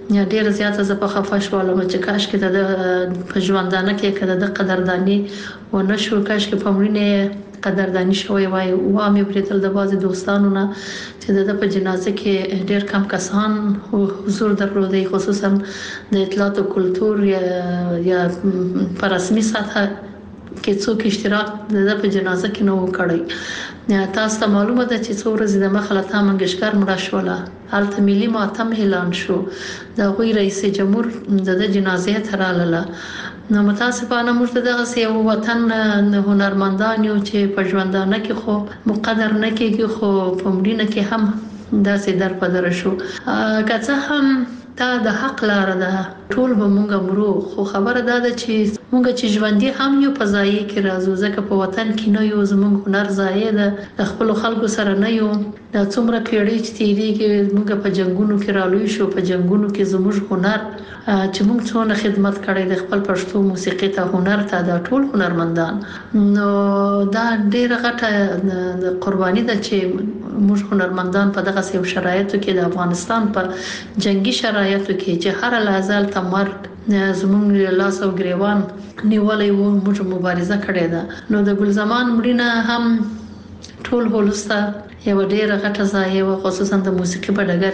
Speaker 17: ډیر زیاته زه په خفه شوم چې کاش کې د پژوندانه کې کده د قدردانی و نشو کاش کې پمړینه قدردانی شوی وای او امي پرتل د بازي دوستانو نه چې د په جنازه کې ډیر کم کسان حضور درلودي خصوصا د اطلاعات او کلتور یا یا پر رسمي سطح کې څوک اشتراک د په جنازه کې نو کړی تاسو ته معلومه ده چې څو ورځې د مخالفت منګشکار مړ شوله حالت ملي ماتم اعلان شو د غوی رئیس جمهور د جنازې تراله نو متاسفانه موږ دغه سیو وطن هنرمندان یو چې په ژوندانه کې خو مقدر نه کېږي خو په مړینه کې هم داسې در پدر شو که څه هم دا د حق لار ده ټول به مونږ مرو خو خبره ده چې مونږ چې ژوندۍ هم یو په ځای کې راځو ځکه په وطن کې نه یو زمونږ هنر ځای ده خپل خلکو سره نه یو دا څومره پیړۍ چې تیریږي مونږ په جنگونو کې رالوي شو په جنگونو کې زموږ هنر چې مونږ څونه خدمت کړی د خپل پښتو موسیقي ته هنر ته د ټول هنرمندان نو دا ډیره غټه قرباني ده چې موږ هنرمندان په دغه سیو شرایطو کې د افغانستان په جنگي شرایطو کې چې هر لحظه تمرګ زمونږ لاس او ګریوان نیولې وو موږ مبارزه کړې ده نو د ګلزمان مړینه هم ټول هولسته یو ډیره غټه ځای او خصوصا د موسیقي په ډګر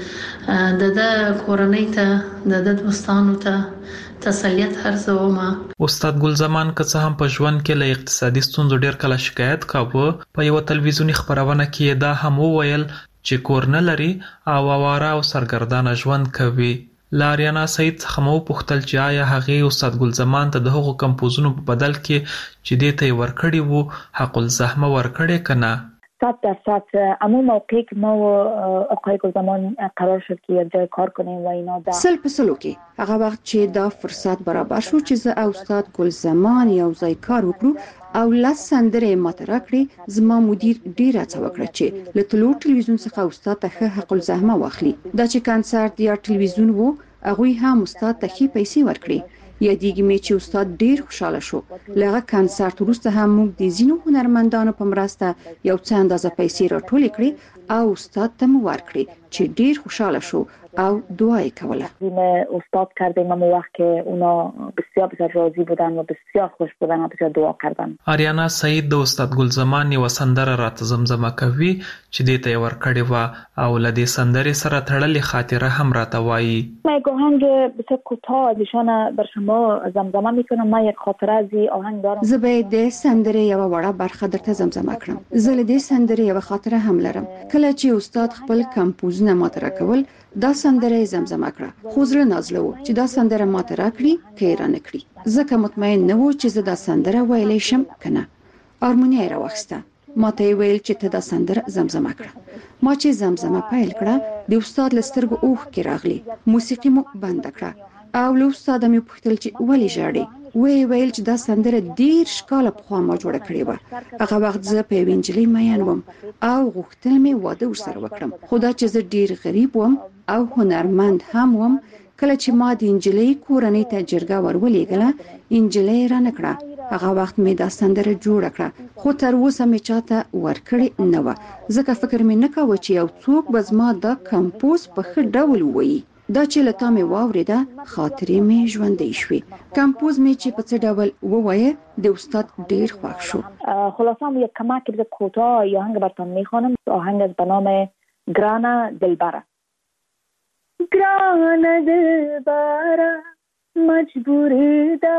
Speaker 17: کې د د کورنۍ ته د دوستانو ته تسلیت هرڅومه
Speaker 16: استاد ګلزمان که څه هم په ژوند کې له اقتصادي ستونزو ډیر کله شکایت کاوه په یو تلویزیونی خبرونه کې دا هم وویل چې کور نه لري او اواره او سرګردانه ژوند کوي لاریانا سید څخه مو پوښتل چې آیا هغه استاد ګلزمان ته د هغو کمپوزونو په بدل کې چې دې ته ورکړی وو حق الزحمه ورکړی کنه
Speaker 18: صد درصد اما موقعی که ما و آقای گلزمان قرار شد که یک جای کار کنیم و اینا دا
Speaker 3: سل په سلو کې هغه وخت چې دا فرصت برابر شو چې زه او استاد گلزمان یو ځای کار وکړو او لاس سندره ماته راکړي زما مدیر ډیر هڅه وکړه چې له تلو ټلویزیون څخه استاد ته حق الزحمه واخلي دا چې کانسرت یا ټلویزیون وو هغه هم استاد ته خې پیسې ورکړي یادېږي مې چې استاد ډیر خوشاله شو لغه کانسرت وروسته هم موږ د زینو هنرمندانو په مرسته یو څه اندازه پیسې راټولې کړې او استاد ته مو ورکړې چې ډیر خوشاله شو او دعا یې کوله
Speaker 18: زمین استاد کردیم اما وقت که اونا بسیار بسیار راضی بودن و بسیار خوش بودن و بسیار دعا کردن
Speaker 16: آریانا سعید د استاد ګلزمان یو سندره راته زمزمه کوي چې دې ته ورکړې و او لدې سندرې سره تړلې خاطره هم راته وایي
Speaker 18: یک آهنگ بسیار کوتاه از ایشان بر شما زمزمه میکنم من یک خاطره از این آهنگ دارم
Speaker 3: زه به دې سندره یو وړه برخه درته زمزمه کړم زه له دې سندره یو خاطره هم لرم کله چې استاد خپل کمپوزونه ماته راکول دا سندره زمزمه کړه خو زړه نازله و چې دا سندره ماته راکړي که یې رانه کړي ځکه مطمئن نه و چې زه دا سندره ویلی شم که نه هارموني یې راواخیسته ماته یې ویل چې ته دا سندره زمزمه کړه ما چې زمزمه پیل کړه د استاد له سترګو اوښکې راغلي موسیقي مو بنده کړه او له استاده مې وپوښتل چې ولې ژاړې وی ویل چې دا سندره ډیر شکاله پخوا ما جوړه کړې وه هغه وخت زه په یوې نجلۍ مین وم او غوښتل مې واده ورسره وکړم خو دا چې زه ډیر غریب وم او هنرمند هم وم کله چې ما د نجلۍ کورنۍ ته جرګه ورولېږله نجلۍ رانه کړه هغه وخت مې دا سندره جوړه کړه خو تر اوسه مې چاته ورکړې نه وه ځکه فکر مې نه کاوه چې یو څوک به زما دا کمپوز په ښه ډول ووایي دا چې له تا مې واورېده خاطرې مې ژوندۍ شوې کمپوز مې چې په څه ډول ووایه د استاد ډیر خوښ شو
Speaker 18: خلاصه یک کمک بسیار کوتاه یا آهنگ براتون میخوانم آهنگ به نام گران دلبره گران دلبره مجبوری ده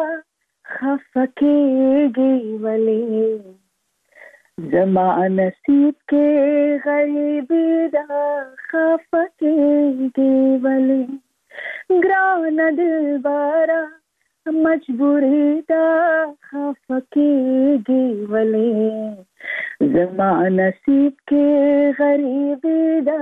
Speaker 18: خفکیگی ولی زما نصیب کے غریبی دا خفکیگی ولی گران دلبره مجبوری دا خفکیگی ولی زما نصیب کے غریبی دا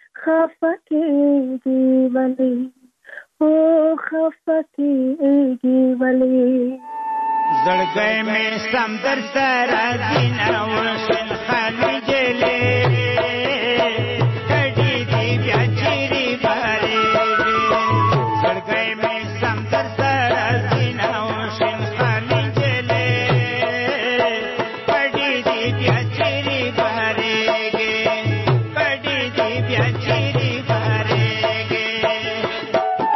Speaker 18: خفکیگی ولی او خفکیگی ولی
Speaker 20: زړګی مې سم در سره دینه وشل خالي جلې کډې دې بیا چیرې بارې زړګی مې سم در سره دینه وشل خالي جلې کډې دې بیا چیرې بارې کډې دې بیا چیرې بارې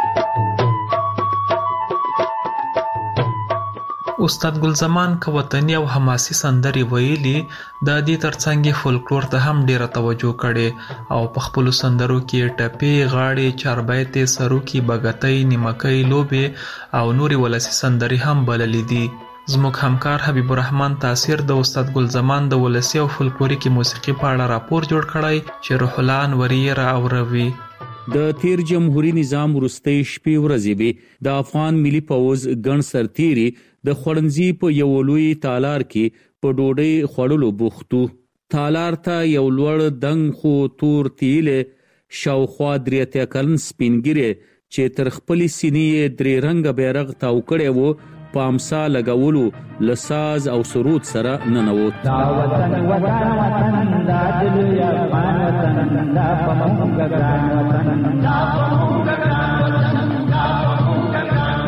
Speaker 16: استاد ګل زمان که وطني او حماسي سندرې ویلي د دې ترڅنګ فولکلور ته هم ډیره توجه کړي او په خپل سندرو کې ټپې غاړې چاربیتې سروکي بغتۍ نیمکۍ لوبې او نوري ولسی سندرې هم بللې دي. زموږ همکار حبیب الرحمن تاثیر د استاد ګل زمان د ولسی او فولکلوریکي موسیقي په اړه راپور جوړ کړی چې روح الله انوری را اوروي.
Speaker 4: د تیر جمهوریت نظام وروستۍ شپې ورځې به د افغان ملي پوځ ګڼ سرتیري د خړنځي په یو لوی تالار کې په ډوډۍ خوړلو بوختو. تالار ته یو لوړ دنګ خو تور تیلې شاوخوا درې اتیا کلن سپینګیرې چې تر خپلې سینې درې رنګه بیرغ تاو کړی و په امسا لګولو لساز او سرود سره ننوت. دا وطن وطن وطن دا دل یا افغان وطن دا پمونګ ګران وطن دا پمونګ ګران وطن دا پمونګ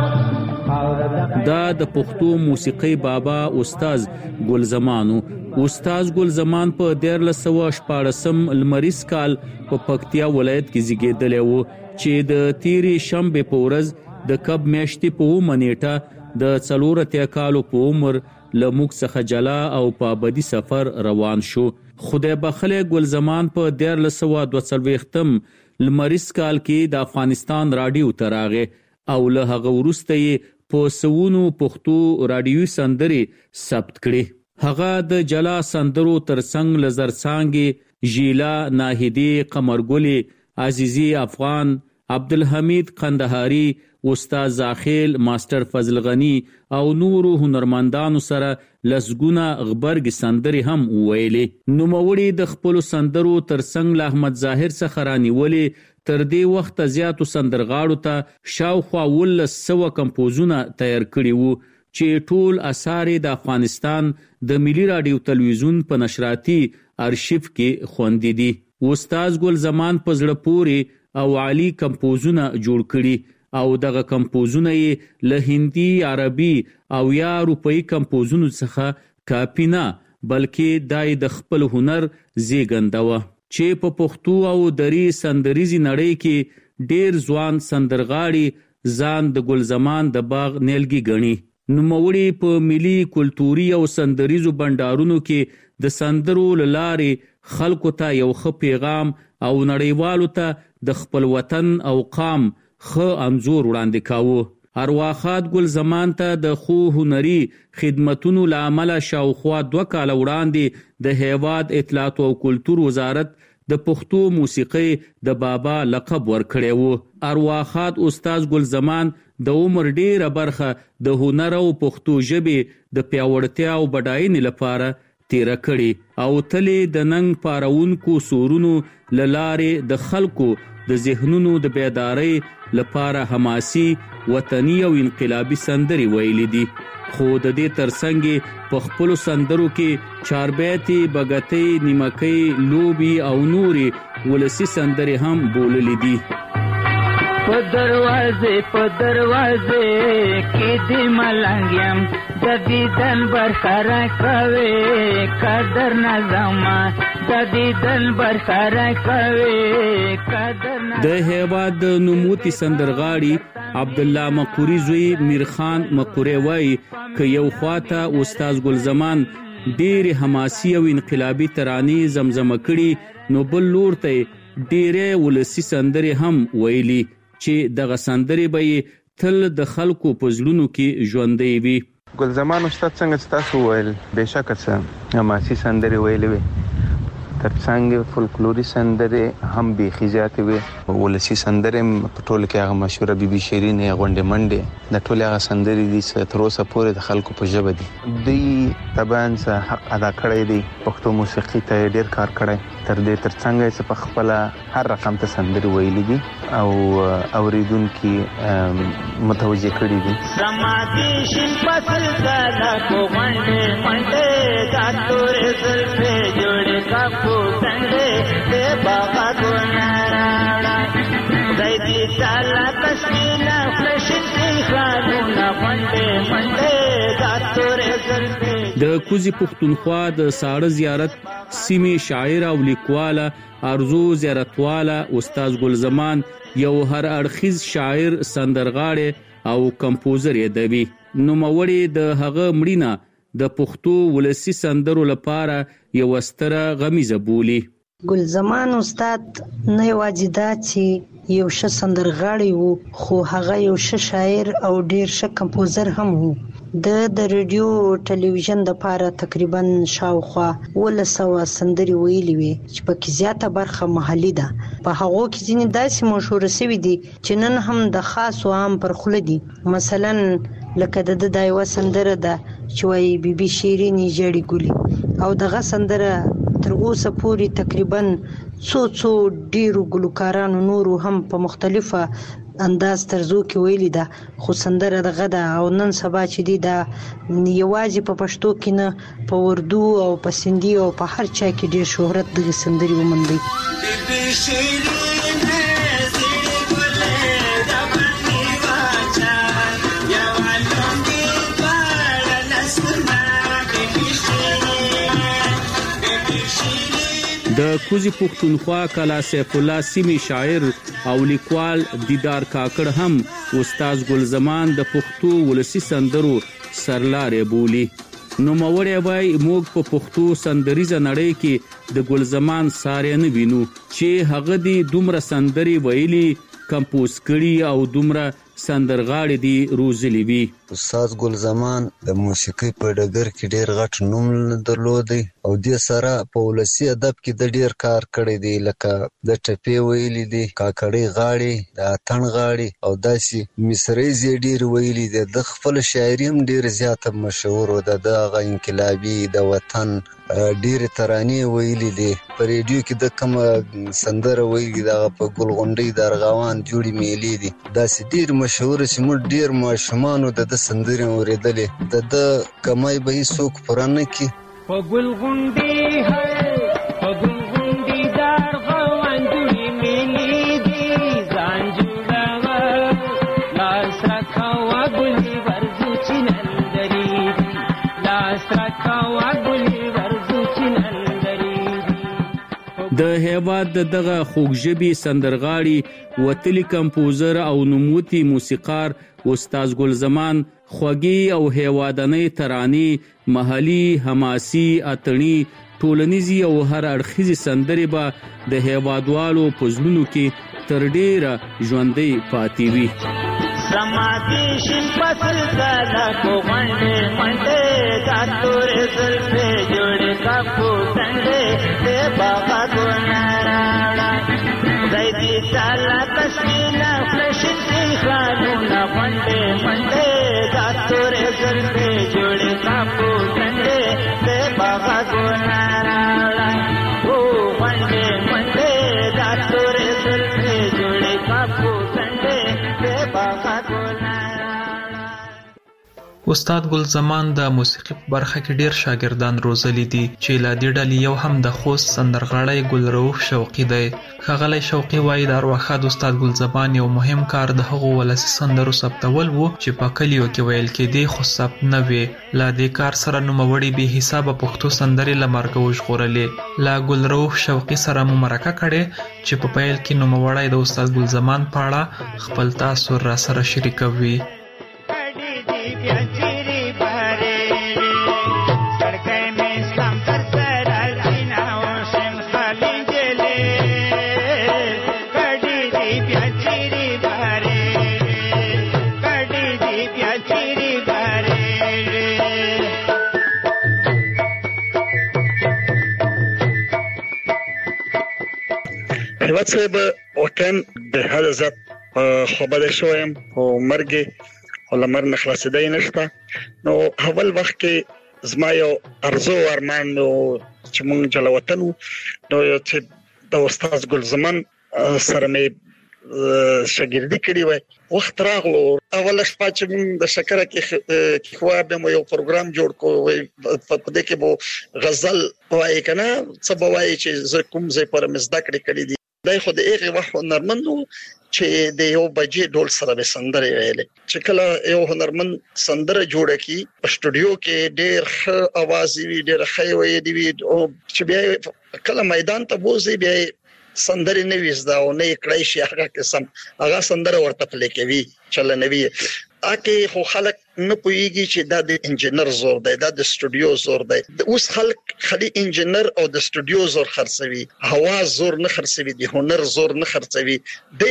Speaker 4: ګران. دا د پښتو موسیقي بابا استاد ګل زمانو. استاد ګل زمان په دیارلس سوه شپاړسم لمریز کال په پکتیا ولایت کې زیږیدلی و چې د تیرې شنبې په ورځ د کب میاشتې په اوومه نیټه د څلور اتیا کالو په عمر له موږ څخه جلا او په ابدي سفر روان شو. خدای بخښلی ګل زمان په دیارلس سوه دوه څلوېښتم لمریز کال کې د افغانستان راډیو ته راغی او له هغه وروسته یې په سوونو پښتو راډیوي سندرې ثبت کړې. هغه د جلا سندرو ترڅنګ له زرڅانګې، ژیلا، ناهیدې، قمرګلې، عزیزي افغان، عبدالحمید قندهاری، استاد زاخیل، ماستر فضل غنی او نورو هنرمندانو سره لسګونه غبرګ سندرې هم وویلې. نوموړي د خپلو سندرو ترڅنګ له احمد ظاهر څخه رانیولې تر دې وخته زیاتو سندرغاړو ته شاوخوا اوولس سوه کمپوزونه تیار کړي وو چې ټول اثار د افغانستان د ملي راډیو تلویزیون په نشراتي ارشیف کې خوندي دي. استاد ګل زمان په زړه پورې او عالی کمپوزونه جوړ کړي او دغه کمپوزونه یې له هندي، عربي او یا اروپایي کمپوزونو څخه کاپي نه بلکې دای د خپل هنر زیږنده وه چې په پښتو او دري سندریزي نړۍ کې ډیر ځوان سندرغاړي ځان د ګل زمان د باغ نیلګي ګڼي. نوموړي په ملي کلتوري او سندریزو بنډارونو کې د سندرو له لارې خلکو ته یو ښه پیغام او نړیوالو ته د خپل وطن او قام ښه انځور وړاندې کاوه. ارواښاد ګل زمان ته د خو هنري خدمتونو له امله شاوخوا دوه کاله وړاندې د هیواد اطلاعات او کلتور وزارت د پښتو موسیقۍ د بابا لقب ورکړی و. ارواښاد استاد ګل زمان د عمر ډیره برخه د هنر او پښتو ژبې د پیاوړتیا او بډاینې لپاره تیره کړي او تلې د ننګ پارونکو سورونو له لارې د خلکو د ذهنونو د بیدارۍ لپاره حماسي، وطني او انقلابي سندرې ویلې دي. خو د دې ترڅنګ په خپلو سندرو کې چاربیتې، بغتۍ، نیمکۍ، لوبي او نوري ولسي سندرې هم بوللې دي.
Speaker 20: په دروازې په دروازې کې دې ملنګ یم د دیدن برخه کوي قدر نظما د دیدن برخه کوي قدر.
Speaker 4: د هیواد د نوموتی سندرغاړي عبدالله مقوري زوی میرخان مقوري وایي که یو خواته استاد ګل زمان ډېرې حماسي او انقلابي ترانې زمزمه کړي نو بل لور ته ډېرې ولسي سندرې هم ویلي چې دغه سندرې به یې تل د خلکو په زړونو کې ژوندۍ وي.
Speaker 5: ګل زمان استاد څنګه چې تاسو وویل بېشکه څه حماسي سندرې ویلې وې، ترڅنګ فولکلوري سندرې هم بیخي زیاتې وې. ولسي سندرې په ټولو کې هغه مشهوره بیبي شیرینې، غونډې منډې، د ټولې هغه سندرې دي چې تر اوسه پورې د خلکو په ژبه دي. دوی طبعا څه حق ادا کړی دی، پښتو موسیقي ته یې ډېر کار کړی، تر دې ترڅنګ یې چې په خپله هر رقم ته سندرې ویلي دي او اوریدونکي متوجه کړي دي.
Speaker 20: سمادي شین فصل کالا کو غونډې منډې دا تورې زلفې جوړې کاکو څنډې دې بابا ګوناراړه دای دې چالا کشمینا فرشتي خانونه غونډې منډې دا تورې زلفې.
Speaker 4: د کوزي پښتونخوا د ساړه زیارت سیمې شاعر او لیکواله ارزو زیارتواله استاد ګل زمان یو هر اړخیز شاعر، سندرغاړی او کمپوزر یې دی. نوموړي د هغه مړینه د پښتو ولسی سندرو لپاره یو ستره غمیزه بولی.
Speaker 6: ګل زمان استاد نه یوازې دا چې یو ښه سندرغاړی وو خو هغه یو ښه شاعر او ډیر ښه کمپوزر هم وو. د د ریډیو ټلویزیون د لپاره تقریبا شاوخوا ولسوه سندري ویلي وي چې پکې زیاته برخه محلي ده. په هغو کې ځینې داسې مشهور شوي دي چې نن هم د خاص او عام پر خوله دي. مثلا لکه د د یو سندره ده چې وایي بیبي شیرینې ژړې ګلي او دغه سندره تر اوسه پورې تقریبا څو څو ډیرو ګلوکارانو نورو هم په مختلفه انداز ترزو کې ویلي ده خو سندره دغه ده او نن سبا چې دی دا یوازې په پښتو کې نه په اردو او په سندي او په هر چا کې ډیر شهرت دغه سندري وموندي.
Speaker 4: د کوزي پښتونخوا کلا سیف الله سیمې شاعر او لیکوال دیدار کاکړ هم استاد ګل زمان د پښتو ولسی سندرو سرلارې بولی. نوموړی وایي موږ په پښتو سندریزه نړۍ کې د ګل زمان سارې نه وینو چې هغه دی دومره سندري ویلي کمپوز کړي او دومره سندرغاړي دی روزلي وي.
Speaker 7: استاد ګل زمان د موسیقۍ په ډګر کې ډیر غټ نوم درلودی او د سره په ولسی ادب کې د ډیر کار کړی دی لکه د ټپې ویلي دی کاکړی غاړي د اتن غاړي او داسې مصری ډیر ویلي دی. د خپل شاعري هم ډیر زیاته مشهور او د دغه انقلابي د وطن ډیر ترانې ویلي دی. په ریډیو کې د کوم سندره ویلي دغه په ګلغونډۍ د ارغوان جوړې میلې دي داسې ډیر مشهور چې موږ ډیر ماشومانو د سندرې اورېدلې د د کمای به هیڅوک پوره نه کړي.
Speaker 20: په ګلغونډۍ هی په ګلغونډۍ د ارغوان جوړې میلې دي ځان جوړوه لاس راکوه ګلې ورځو چې نندرې دي لاس راکوه ګلې ورځو چې نندرې دي.
Speaker 4: د هیواد دغه خوږژبي سندرغاړي وتلی کمپوزر او نوموتی موسیقار استاد ګل زمان خوږی او هیوادنۍ ترانې محلي حماسي اتنی ټولنیزي او هر اړخیزي سندري به د هیوادوالو په زړونو کې تر ډیره ژوندۍ پاتې وي.
Speaker 20: سماتی شین پسل کالا کو غنډه منډه دا تورې زلفې جوړې کا کو څنګه دې بابا کو ناراړه زیدی تعالی تسمینا فلشتي خانونه غنډه منډه دا تورې زلفې جوړې کا کو څنګه دې بابا کو ناراړه او غنډه منډه دا تورې زلفې جوړې کا کو څنګه دې بابا.
Speaker 16: استاد ګل زمان د موسیقي په برخه کې ډیر شاګردان روزلي دي چې لا دې ډلې یو هم د خوست سندرغاړی ګل رؤف شوقي دی. ښاغلی شوقي وایي د ارواښاد استاد ګل زمان یو مهم کار د هغو ولسي سندرو ثبتول و چې په کلیو کې ویل کېدې خو ثبت نه وې. لا دې کار سره نوموړي بې حسابه پښتو سندرې له مرګه وژغورلې. لا ګل رؤف شوقي سره مو مرکه کړې چې په پیل کې نوموړی د استاد ګل زمان په اړه خپل تاثر را سره شریکوي.
Speaker 19: هیواد صاحب وطن د هر ذات خبره شویم او مرګ او لمر نه خلاصېدای نشته. نو اول وخت کې زما یو ارزو ارمان نو چې مونږ جلا وطن نو چې د استاد ګل زمان سره مې شاګردي کړې وای وخت راغلو اول شپه چې مونږ د شکره کې خو به مو یو پروګرام جوړ کوو په دې کې بو غزل وای کنه څه بوای چې زه کوم ځای پر مزدا کړې کړې دي دای خو د هغه وخت هنرمندو چې د یو بجې ډول سره به سندره ویلې چې کله یو هنرمند سندره جوړه کی په سټوډیو کې ډېر ښه आवाज وی ډېر ښه وی دی او چې بیا کله میدان ته بوزي بیا سندره نه وېزدا او نه کړای شي هغه قسم هغه سندره ورته پلي کوي چل نه وی اکه خو خلک نه پويږي چې دا د انجنیر زور دی دا د سټوډیو زور دی اوس خلک خالي انجنیر او د سټوډیو زور خرڅوي هوا زور نه خرڅوي د هنر زور نه خرڅوي د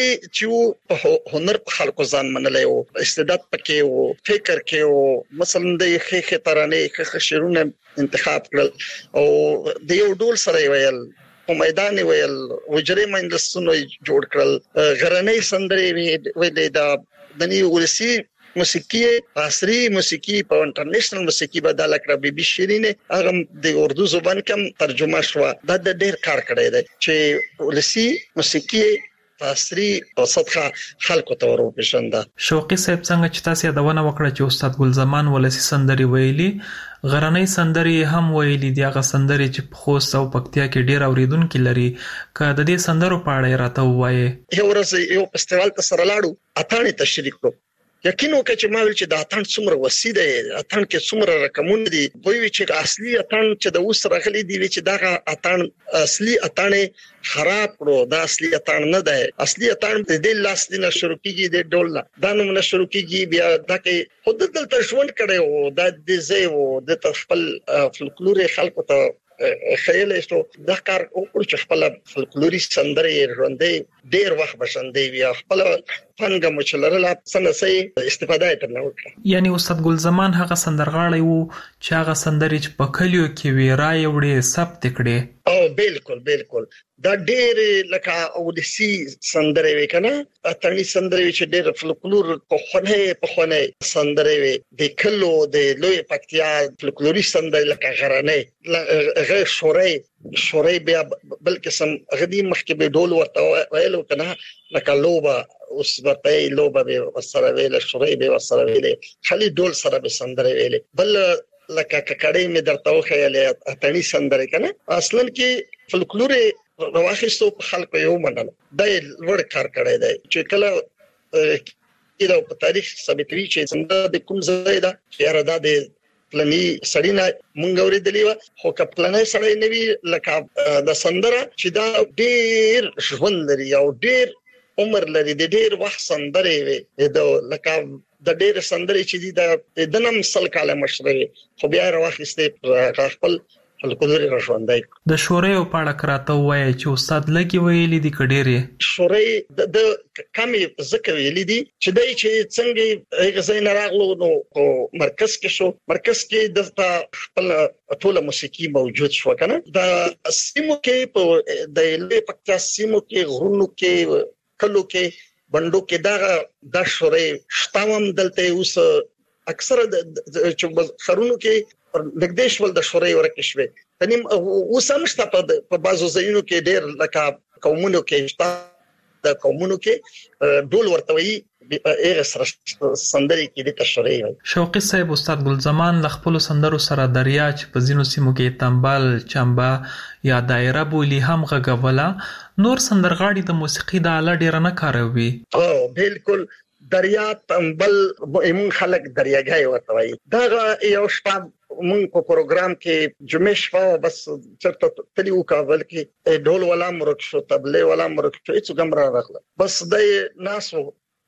Speaker 19: چې هنر په خلکو ځان منلای او استعداد پکې او فکر کې او مثلا د خېخه ترانه خېخه شیرونه انتخاب کړل او د یو ډول سره ویل په میدان ویل وجرې مندستونه جوړ کړل غرنۍ سندرې ویلې دا د نیو ولسی موسیقي عصري موسیقي په انټرنیشنل موسیقي بدل کړه بي بي شیرینه هغه د اردو زبان کم ترجمه شو دا د ډېر کار کړی دی چې ولسی موسیقي عصري او صدقه خلکو ته ورپېژنده.
Speaker 16: شوقي صاحب څنګه چې تاسو یادونه وکړه چې استاد ګل زمان ولسی سندري ویلي غرنۍ سندري هم ویلي دی هغه سندري چې په خوست او پکتیا کې ډېر اوریدونکو لري که د دې سندرو په اړه راته وایي.
Speaker 19: یو ورځ یو فستیوال ته سره لاړو اټانې تشریک کړو یقین وکړ چې ما ویل چې د اټان څومره وسیع دی اټان کې څومره رقمونه دي وایي چې اصلي اټان چې د اوس راغلي دی چې دا اټان اصلي اټان خراب کړو دا اصلي اټان نه دی اصلي اټان د دې لاس دینه شروع کیږي د ډول دا نو نه شروع کیږي بیا دا کې خود دلته ژوند کړي او د دې ځای او د خپل فلکلور خلکو ته خیال ایستو دا کار وکړو چې خپل فلکلوري سندرې ژوندې ډېر وخت بشندې وي خپل فنګ مچلرلا سنسي استفاده تر نه وکړه.
Speaker 16: یعنی استاد ګل زمان هغه سندرغاړی وو چې هغه سندرې چې په کلیو کې وی راي وړي ثبت کړي.
Speaker 19: او بالکل بالکل دا ډېر لکه اودسی سندرې وکنه اتنی سندرې چې ډېر فلکلور په خونه په خونه سندرې وي د کلو د لوی پکتیا فلکلوري سندرې لکه غرانه غیر شوري شوري بیا بلکې سم غدي مخکې به ډول ورته ویلو کنه لکه لوبه اوس ورته لوبه به وسره ویل شوري به وسره ویل خالي ډول سره به سندرې ویل بل لکه ککړې مې درته وخیلې اتنی سندرې کنه اصلا کې فلکلور رواخستو په خلکو یو منل دا ور کار کړی دی چې کله کله په تاریخ ثابتوي چې څنګه د کوم ځای دا یاره دا د پلاني سړینا مونږ اورېدلې خو کپلانه سړی نوی لکه د سندره چې دا ډېر ژوند لري او ډېر عمر لري د ډېر وخت سندره وي دا لکه د ډېر سندرې چې دي د نن سل کاله مشري خو بیا راوخسته خپل فلکلوري راژوندای
Speaker 16: د شوري په اړه کراته وایي چې استاد لګي ویلي دي کډيري
Speaker 19: شوري د کمی ذکر ویلي دي چې دای چې څنګه هغه ځای نه راغلو نو مرکز کې شو مرکز کې د خپل ټوله موسیقي موجود شو کنه د سیمو کې په د لې پکتا سیمو کې غرونو کې کلو کې بندو کې دا د شوري شتاوم دلته اوس اکثره چې خرونو کې نګدیش ول د شوري ورکشوي تنیم اوس هم شته په بازو ځایونو کې ډېر لکه قومونو کې شته د قومونو کې ډول ورتوي ایغه سره سندري کې د تشریح وي.
Speaker 16: شوقي صاحب استاد ګل زمان ل خپل سندرو سره دریا چې په زینو سیمو کې تنبال چمبا یا دایره بولی هم غغولا نور سندرغاړي د موسیقي د اله ډیر نه کاروي.
Speaker 19: او بالکل دریا تنبل ایمون خلک دریاګای وتوي دا یو شپه مونږ په پروګرام کې جمعه شپه بس چرته تلیو کابل کې ډول ولا مرک شو تبلې ولا مرک شو هیڅ ګمرا راغله بس د ناسو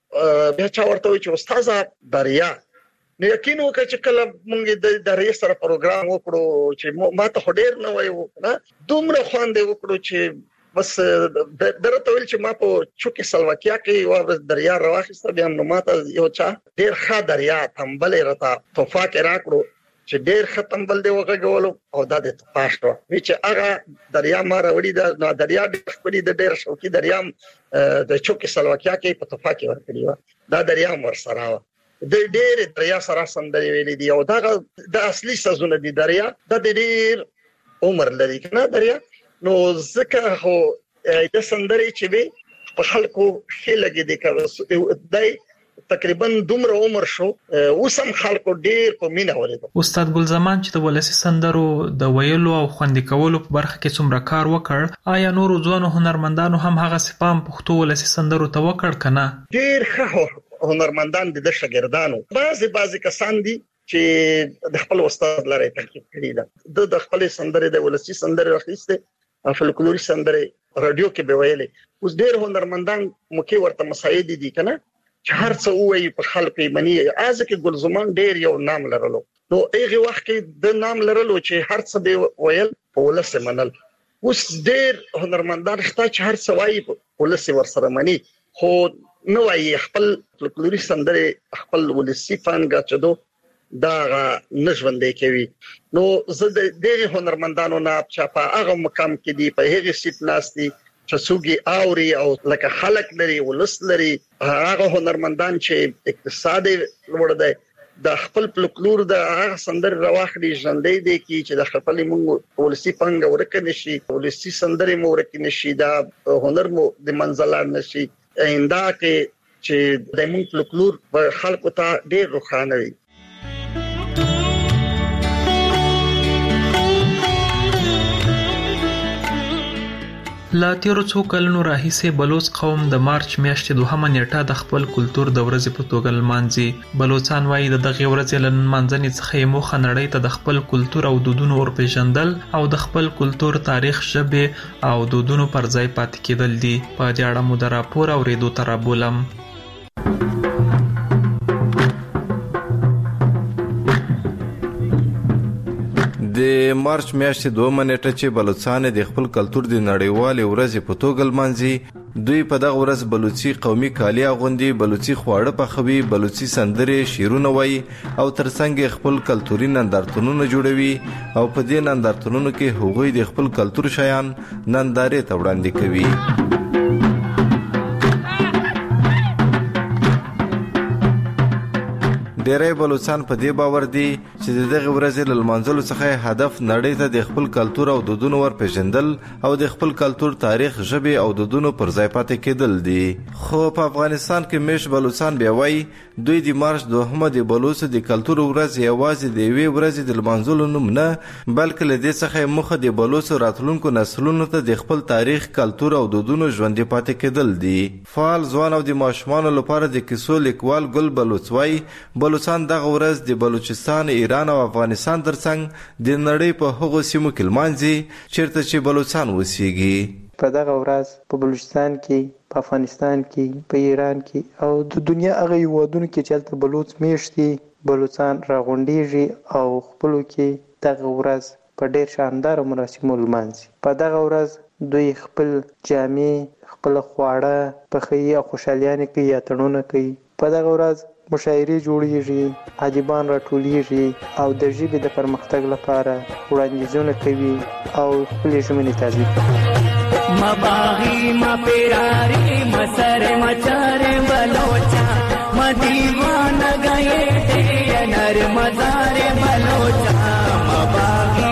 Speaker 19: بیا چا ورته وی چې استاد دریا نو یقین وکړه چې کله مونږ د دریا سره پروګرام وکړو چې ما ته هډیر نه وایو نه دومره خواندې وکړو چې بس درته ویل چې ما په چوکي سلواکیا کې و دریا راوخسته بیا نو ماته یو چا ډیر ښه دریا تنبلې رته توفاق راکړو چې ډېر ختم بل دی وغږولو او دا د پاشټو چې هغه دریا ما راوړي دا نو دریا د خپلې د ډېر شوقي دریا د چوکي سلواکیا کې په توفاق ورکړي و دا دریا مر سره و د ډېر دریا سره سندري ویلې دي او دا د اصلي سازونه دي دریا د ډېر عمر لري کنه دریا نو ځکه هو د سندري چې به په خلکو خلګي دي کړه دای تقریبا دومره عمر شو اوسم خلکو ډیر په مینا ورته.
Speaker 16: استاد ګل زمان چې د ولسی سندرو د ویلو او خوندې کولو په برخه کې څومره کار وکړ آیا نور ځوانو هنرمندانو هم هغه سپام پښتو ولسی سندرو ته وکړ کنه؟
Speaker 19: ډیر ښه هنرمندان دي د شاګردانو بعضي بعضي کسان دي چې د خپل استاد لري تحقیق کړی ده د خپل سندرې د ولسی سندرې راخسته فلکلوري سندرې رادیو کې به ویلې اوس ډیر هنرمندان مکه ورته مساعد دي کنه چې هر څه وایي په خلکو مني. از کې ګلزمان ډیر یو نام لرلو، نو هغه وخت کې د نام لرلو چې هر څه به ویل په ولسه منل. اوس ډیر هنرمندان شته چې هر څه وایي په ولسه ورسره مني، خو نو وايي خپل فولکلوري سندره خپل ولسی فن غچدو دا نشوندې کوي. نو زه د دې هنرمندانو نه چې په هغه مقام کې دی په هغه سیټ ناستي چې سوګي اوري او لکه خلک لري ولس لري، هغه هنرمندان چې اقتصادي لوړ دی د خپل فولکلور د هغه سندره رواخلي ژوندې دي کی چې د خپل موږ ولسی فن ورکه نشي، ولسی سندره مو ورکه نشي، دا هنر مو د منځلار نشي. ایندا کې چې د موږ فولکلور په خلکو ته ډېر روښانه وي.
Speaker 16: لا تیرو څو کلونو راهیسې بلوچ قوم د مارچ میاشتې دوهمه نیټه د خپل کلتور د ورځې په توګه لمانځي. بلوچستان وايي د دغه ورځې له لمانځنې څخه یې موخه نړۍ ته د خپل کلتور او دودونو ورپېژندل او د خپل کلتور تاریخ، ژبې او دودونو پر ځای پاتې کېدل دي. په دې اړه مو د راپور اورېدو ته رابولم.
Speaker 10: د مارچ میاشتې دوه نیټه چې بلوچستان د خپل کلتور د نړیوالې ورځې په توګه لمانځي، دوی په دغه ورځ بلوچي قومي کالي اغوندي، بلوچي خواړه پخوي، بلوچي سندرې، شعرونه وایي او ترڅنګ خپل کلتوري نندارتونونه جوړوي او په دې نندارتونونو کې هغوی د خپل کلتور شیان نندارې ته وړاندې کوي. ډېری بلوچستان په دې باور دي چې د دغه ورځې له لمانځلو څخه هدف نړۍ ته د خپل کلتور او دودونو ورپېژندل او د خپل کلتور تاریخ، ژبې او دودونو پر ځای پاتې کېدل دي. خو په افغانستان کې میش بلوچستان بیا وایي دوی د مارچ دوهمه د بلوچو د کلتور ورځ یوازې د یوې ورځې د لمانځلو نوم نه، بلکې له دې څخه موخه د بلوچو راتلونکو نسلونو ته د خپل تاریخ، کلتور او دودونو ژوندي پاتې کېدل دي. فعال ځوان او د ماشومانو لپاره د کیسو لیکوال ګل بلوچ وایي بلوچستان دغه ورځ د بلوچستان، ایران او افغانستان ترڅنګ د نړۍ په هغو سیمو کې لمانځي چیرته چې بلوچستان اوسیږي.
Speaker 11: په دغه ورځ په بلوچستان کې، په افغانستان کې، په ایران کې او د دنیا هغه هیوادونو کې چې هلته بلوچ میشتي بلوچستان راغونډیږي او خپلو کې دغه ورځ په ډېر شاندار مراسمو لمانځي. په دغه ورځ دوی خپل جامې، خپل خواړه پخوي او خوشحالیانې کوي، اتڼونه کوي. په دغه ورځ مشاعرې جوړیږي، ادیبان راټولیږي او د ژبې د پرمختګ لپاره وړاندیزونه کوي او خپلې ژمنې تعریف کوي.
Speaker 20: ما باغی ما پیراری ما سر ما چار بلوچا ما دیوانه گئے تیرے نر مزار بلوچا ما باغی.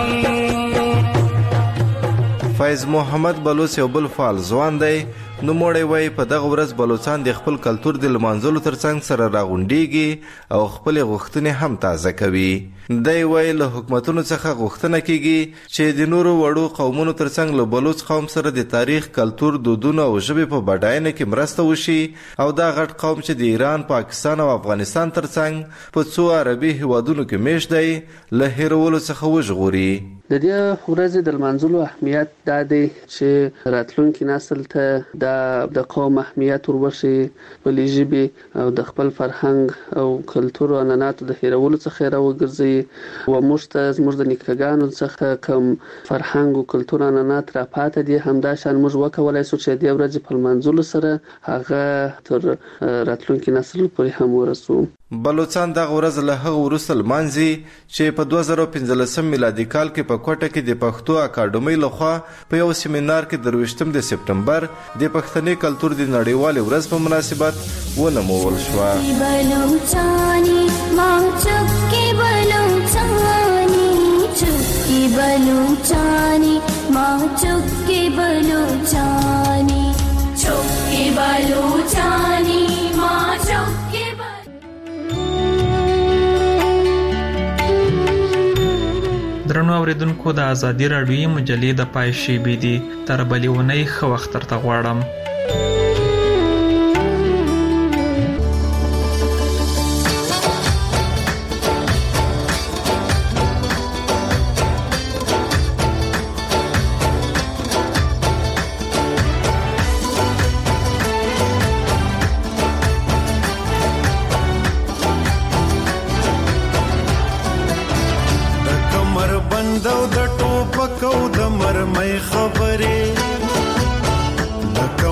Speaker 10: فیض محمد بلوچ یو بل فعال ځوان دی. نوموړی وایي په دغه ورځ بلوچستان د خپل کلتور د لمانځلو ترڅنګ سره راغونډیږي او خپلې غوښتنې هم تازه کوي. دی وایي له حکومتونو څخه غوښتنه کیږي چې د نورو وړو قومونو ترڅنګ له بلوچ قوم سره د تاریخ، کلتور، دودونو او ژبې په بډاینه کې مرسته وشي او دا غټ قوم چې د ایران، پاکستان او افغانستان ترڅنګ په څو عربي هیوادونو کې میشت دی له هیرولو څخه وژغوري.
Speaker 23: د دې ورځې د لمانځلو اهمیت دا دی چې راتلونکي نسل ته د قوم اهمیت وربخښي، خپلې ژبې او د خپل فرهنګ او کلتور او عنعناتو د هیرولو څخه راوګرځي او موږ ته زموږ د نیکهګانو څخه کوم فرهنګ او کلتور او عنعنات راپاتې دي، همداشان موږ وکولای شو چې د دې ورځې په لمانځلو سره هغه تر راتلونکي نسل پورې هم ورسو.
Speaker 10: بلوچستان دغه ورځ له هغه وروسته لمانځي چې په دوه زره پنځلسم میلادي کال کې په کوټه کې د پښتو اکاډمۍ لخوا په یو سیمینار کې درویشتم د سپټمبر د پښتني کلتور د نړیوالې ورځ په مناسبت ونمول شوه.
Speaker 20: بلوچانی ما چوکي بلوچانی چوکي بلوچانی ما چوکي بلوچانی چوکي بلوچانی ما چوکي.
Speaker 16: درنو اوریدونکو د ازادي راډیوي مجلې د پای شیبې دي تر بلې ونې ښه وخت درته غواړم.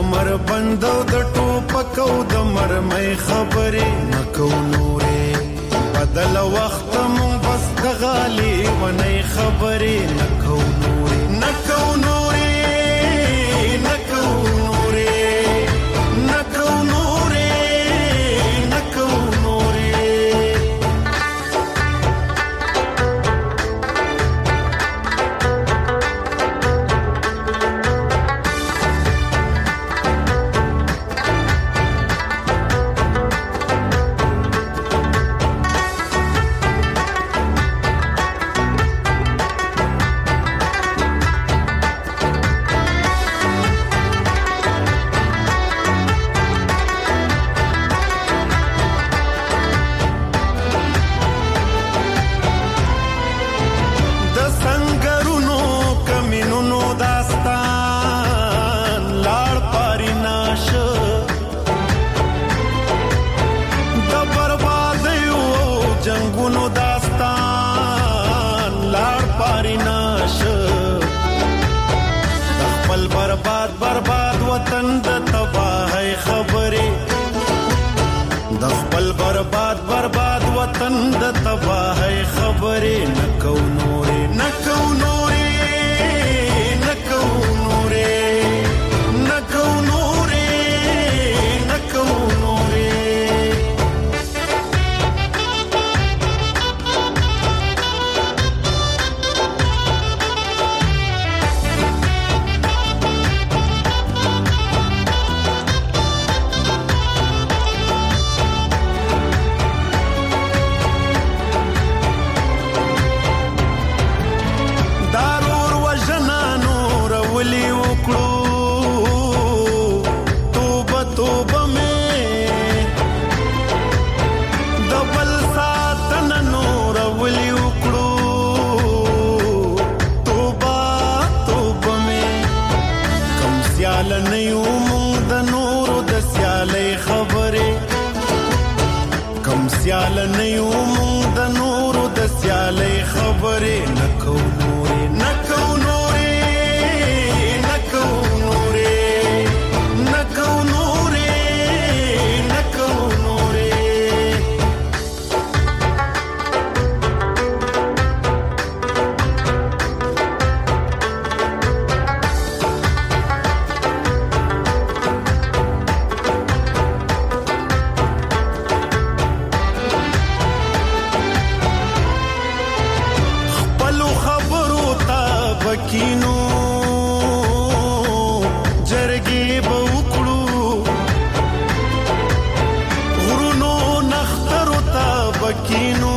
Speaker 1: کمر بندو د ټوپک او د مرمۍ خبرې نکو نورې بدل وخت مون بس د غالي ونی خبرې نکو نورې نکو نورې نکو نورې نکو نورې نکو برباد برباد وطن د تباہی خبرې نکو نورې نکو نورې نکو نورې نکو نورې نکو نورې سیال نیو مونږ د نورو د سیالۍ خبرې نکو نورې نکو نورې نکو نورې نکو نورې نکو کینو جرګي به وکړو غرونو نخترو ته بکینو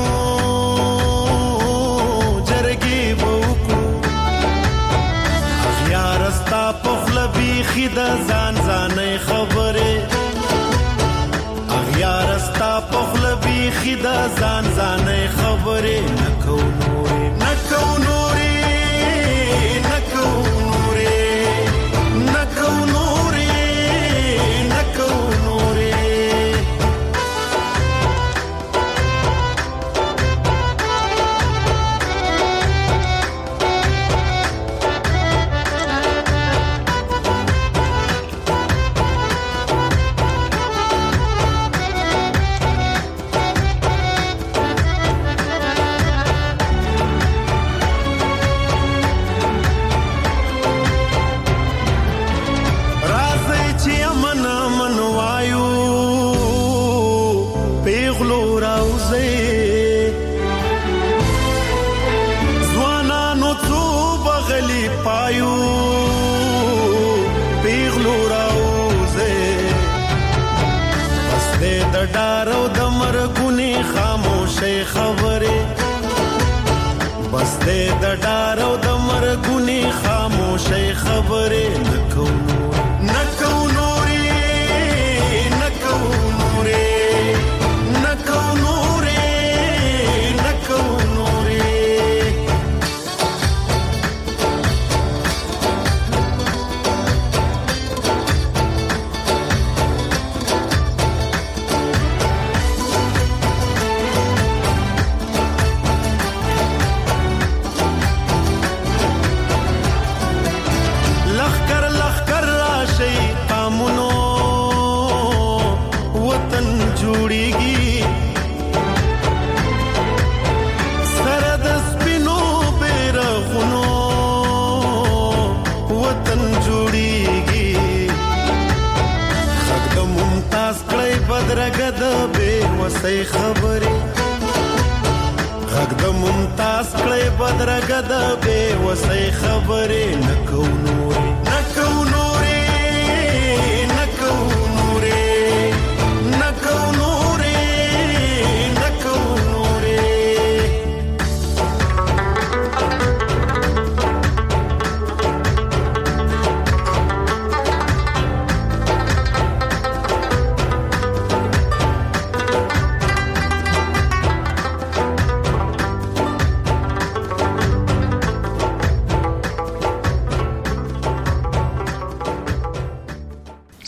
Speaker 1: جرګي به وکړو اخیار استا پخله بیخي د ځان ځانې خبرې اخیار استا پخله بیخي د ځان ځانې خبرې نکو نورې نکو نورې ډارو د مرګونی خاموشي خبرې بس دې د ډارو د مرګونی خاموشي خبرې نکو نکو نورې نکو نورې نکو نورې نکو نورې لخر لخر جوړيږي سره د سپینو بیرغونو وطن جوړيږي خګ د ممتاز کړي بدرګه د بے وسۍ خبره غږ د ممتاز کړي بدرګه د بے وسۍ خبره نکوم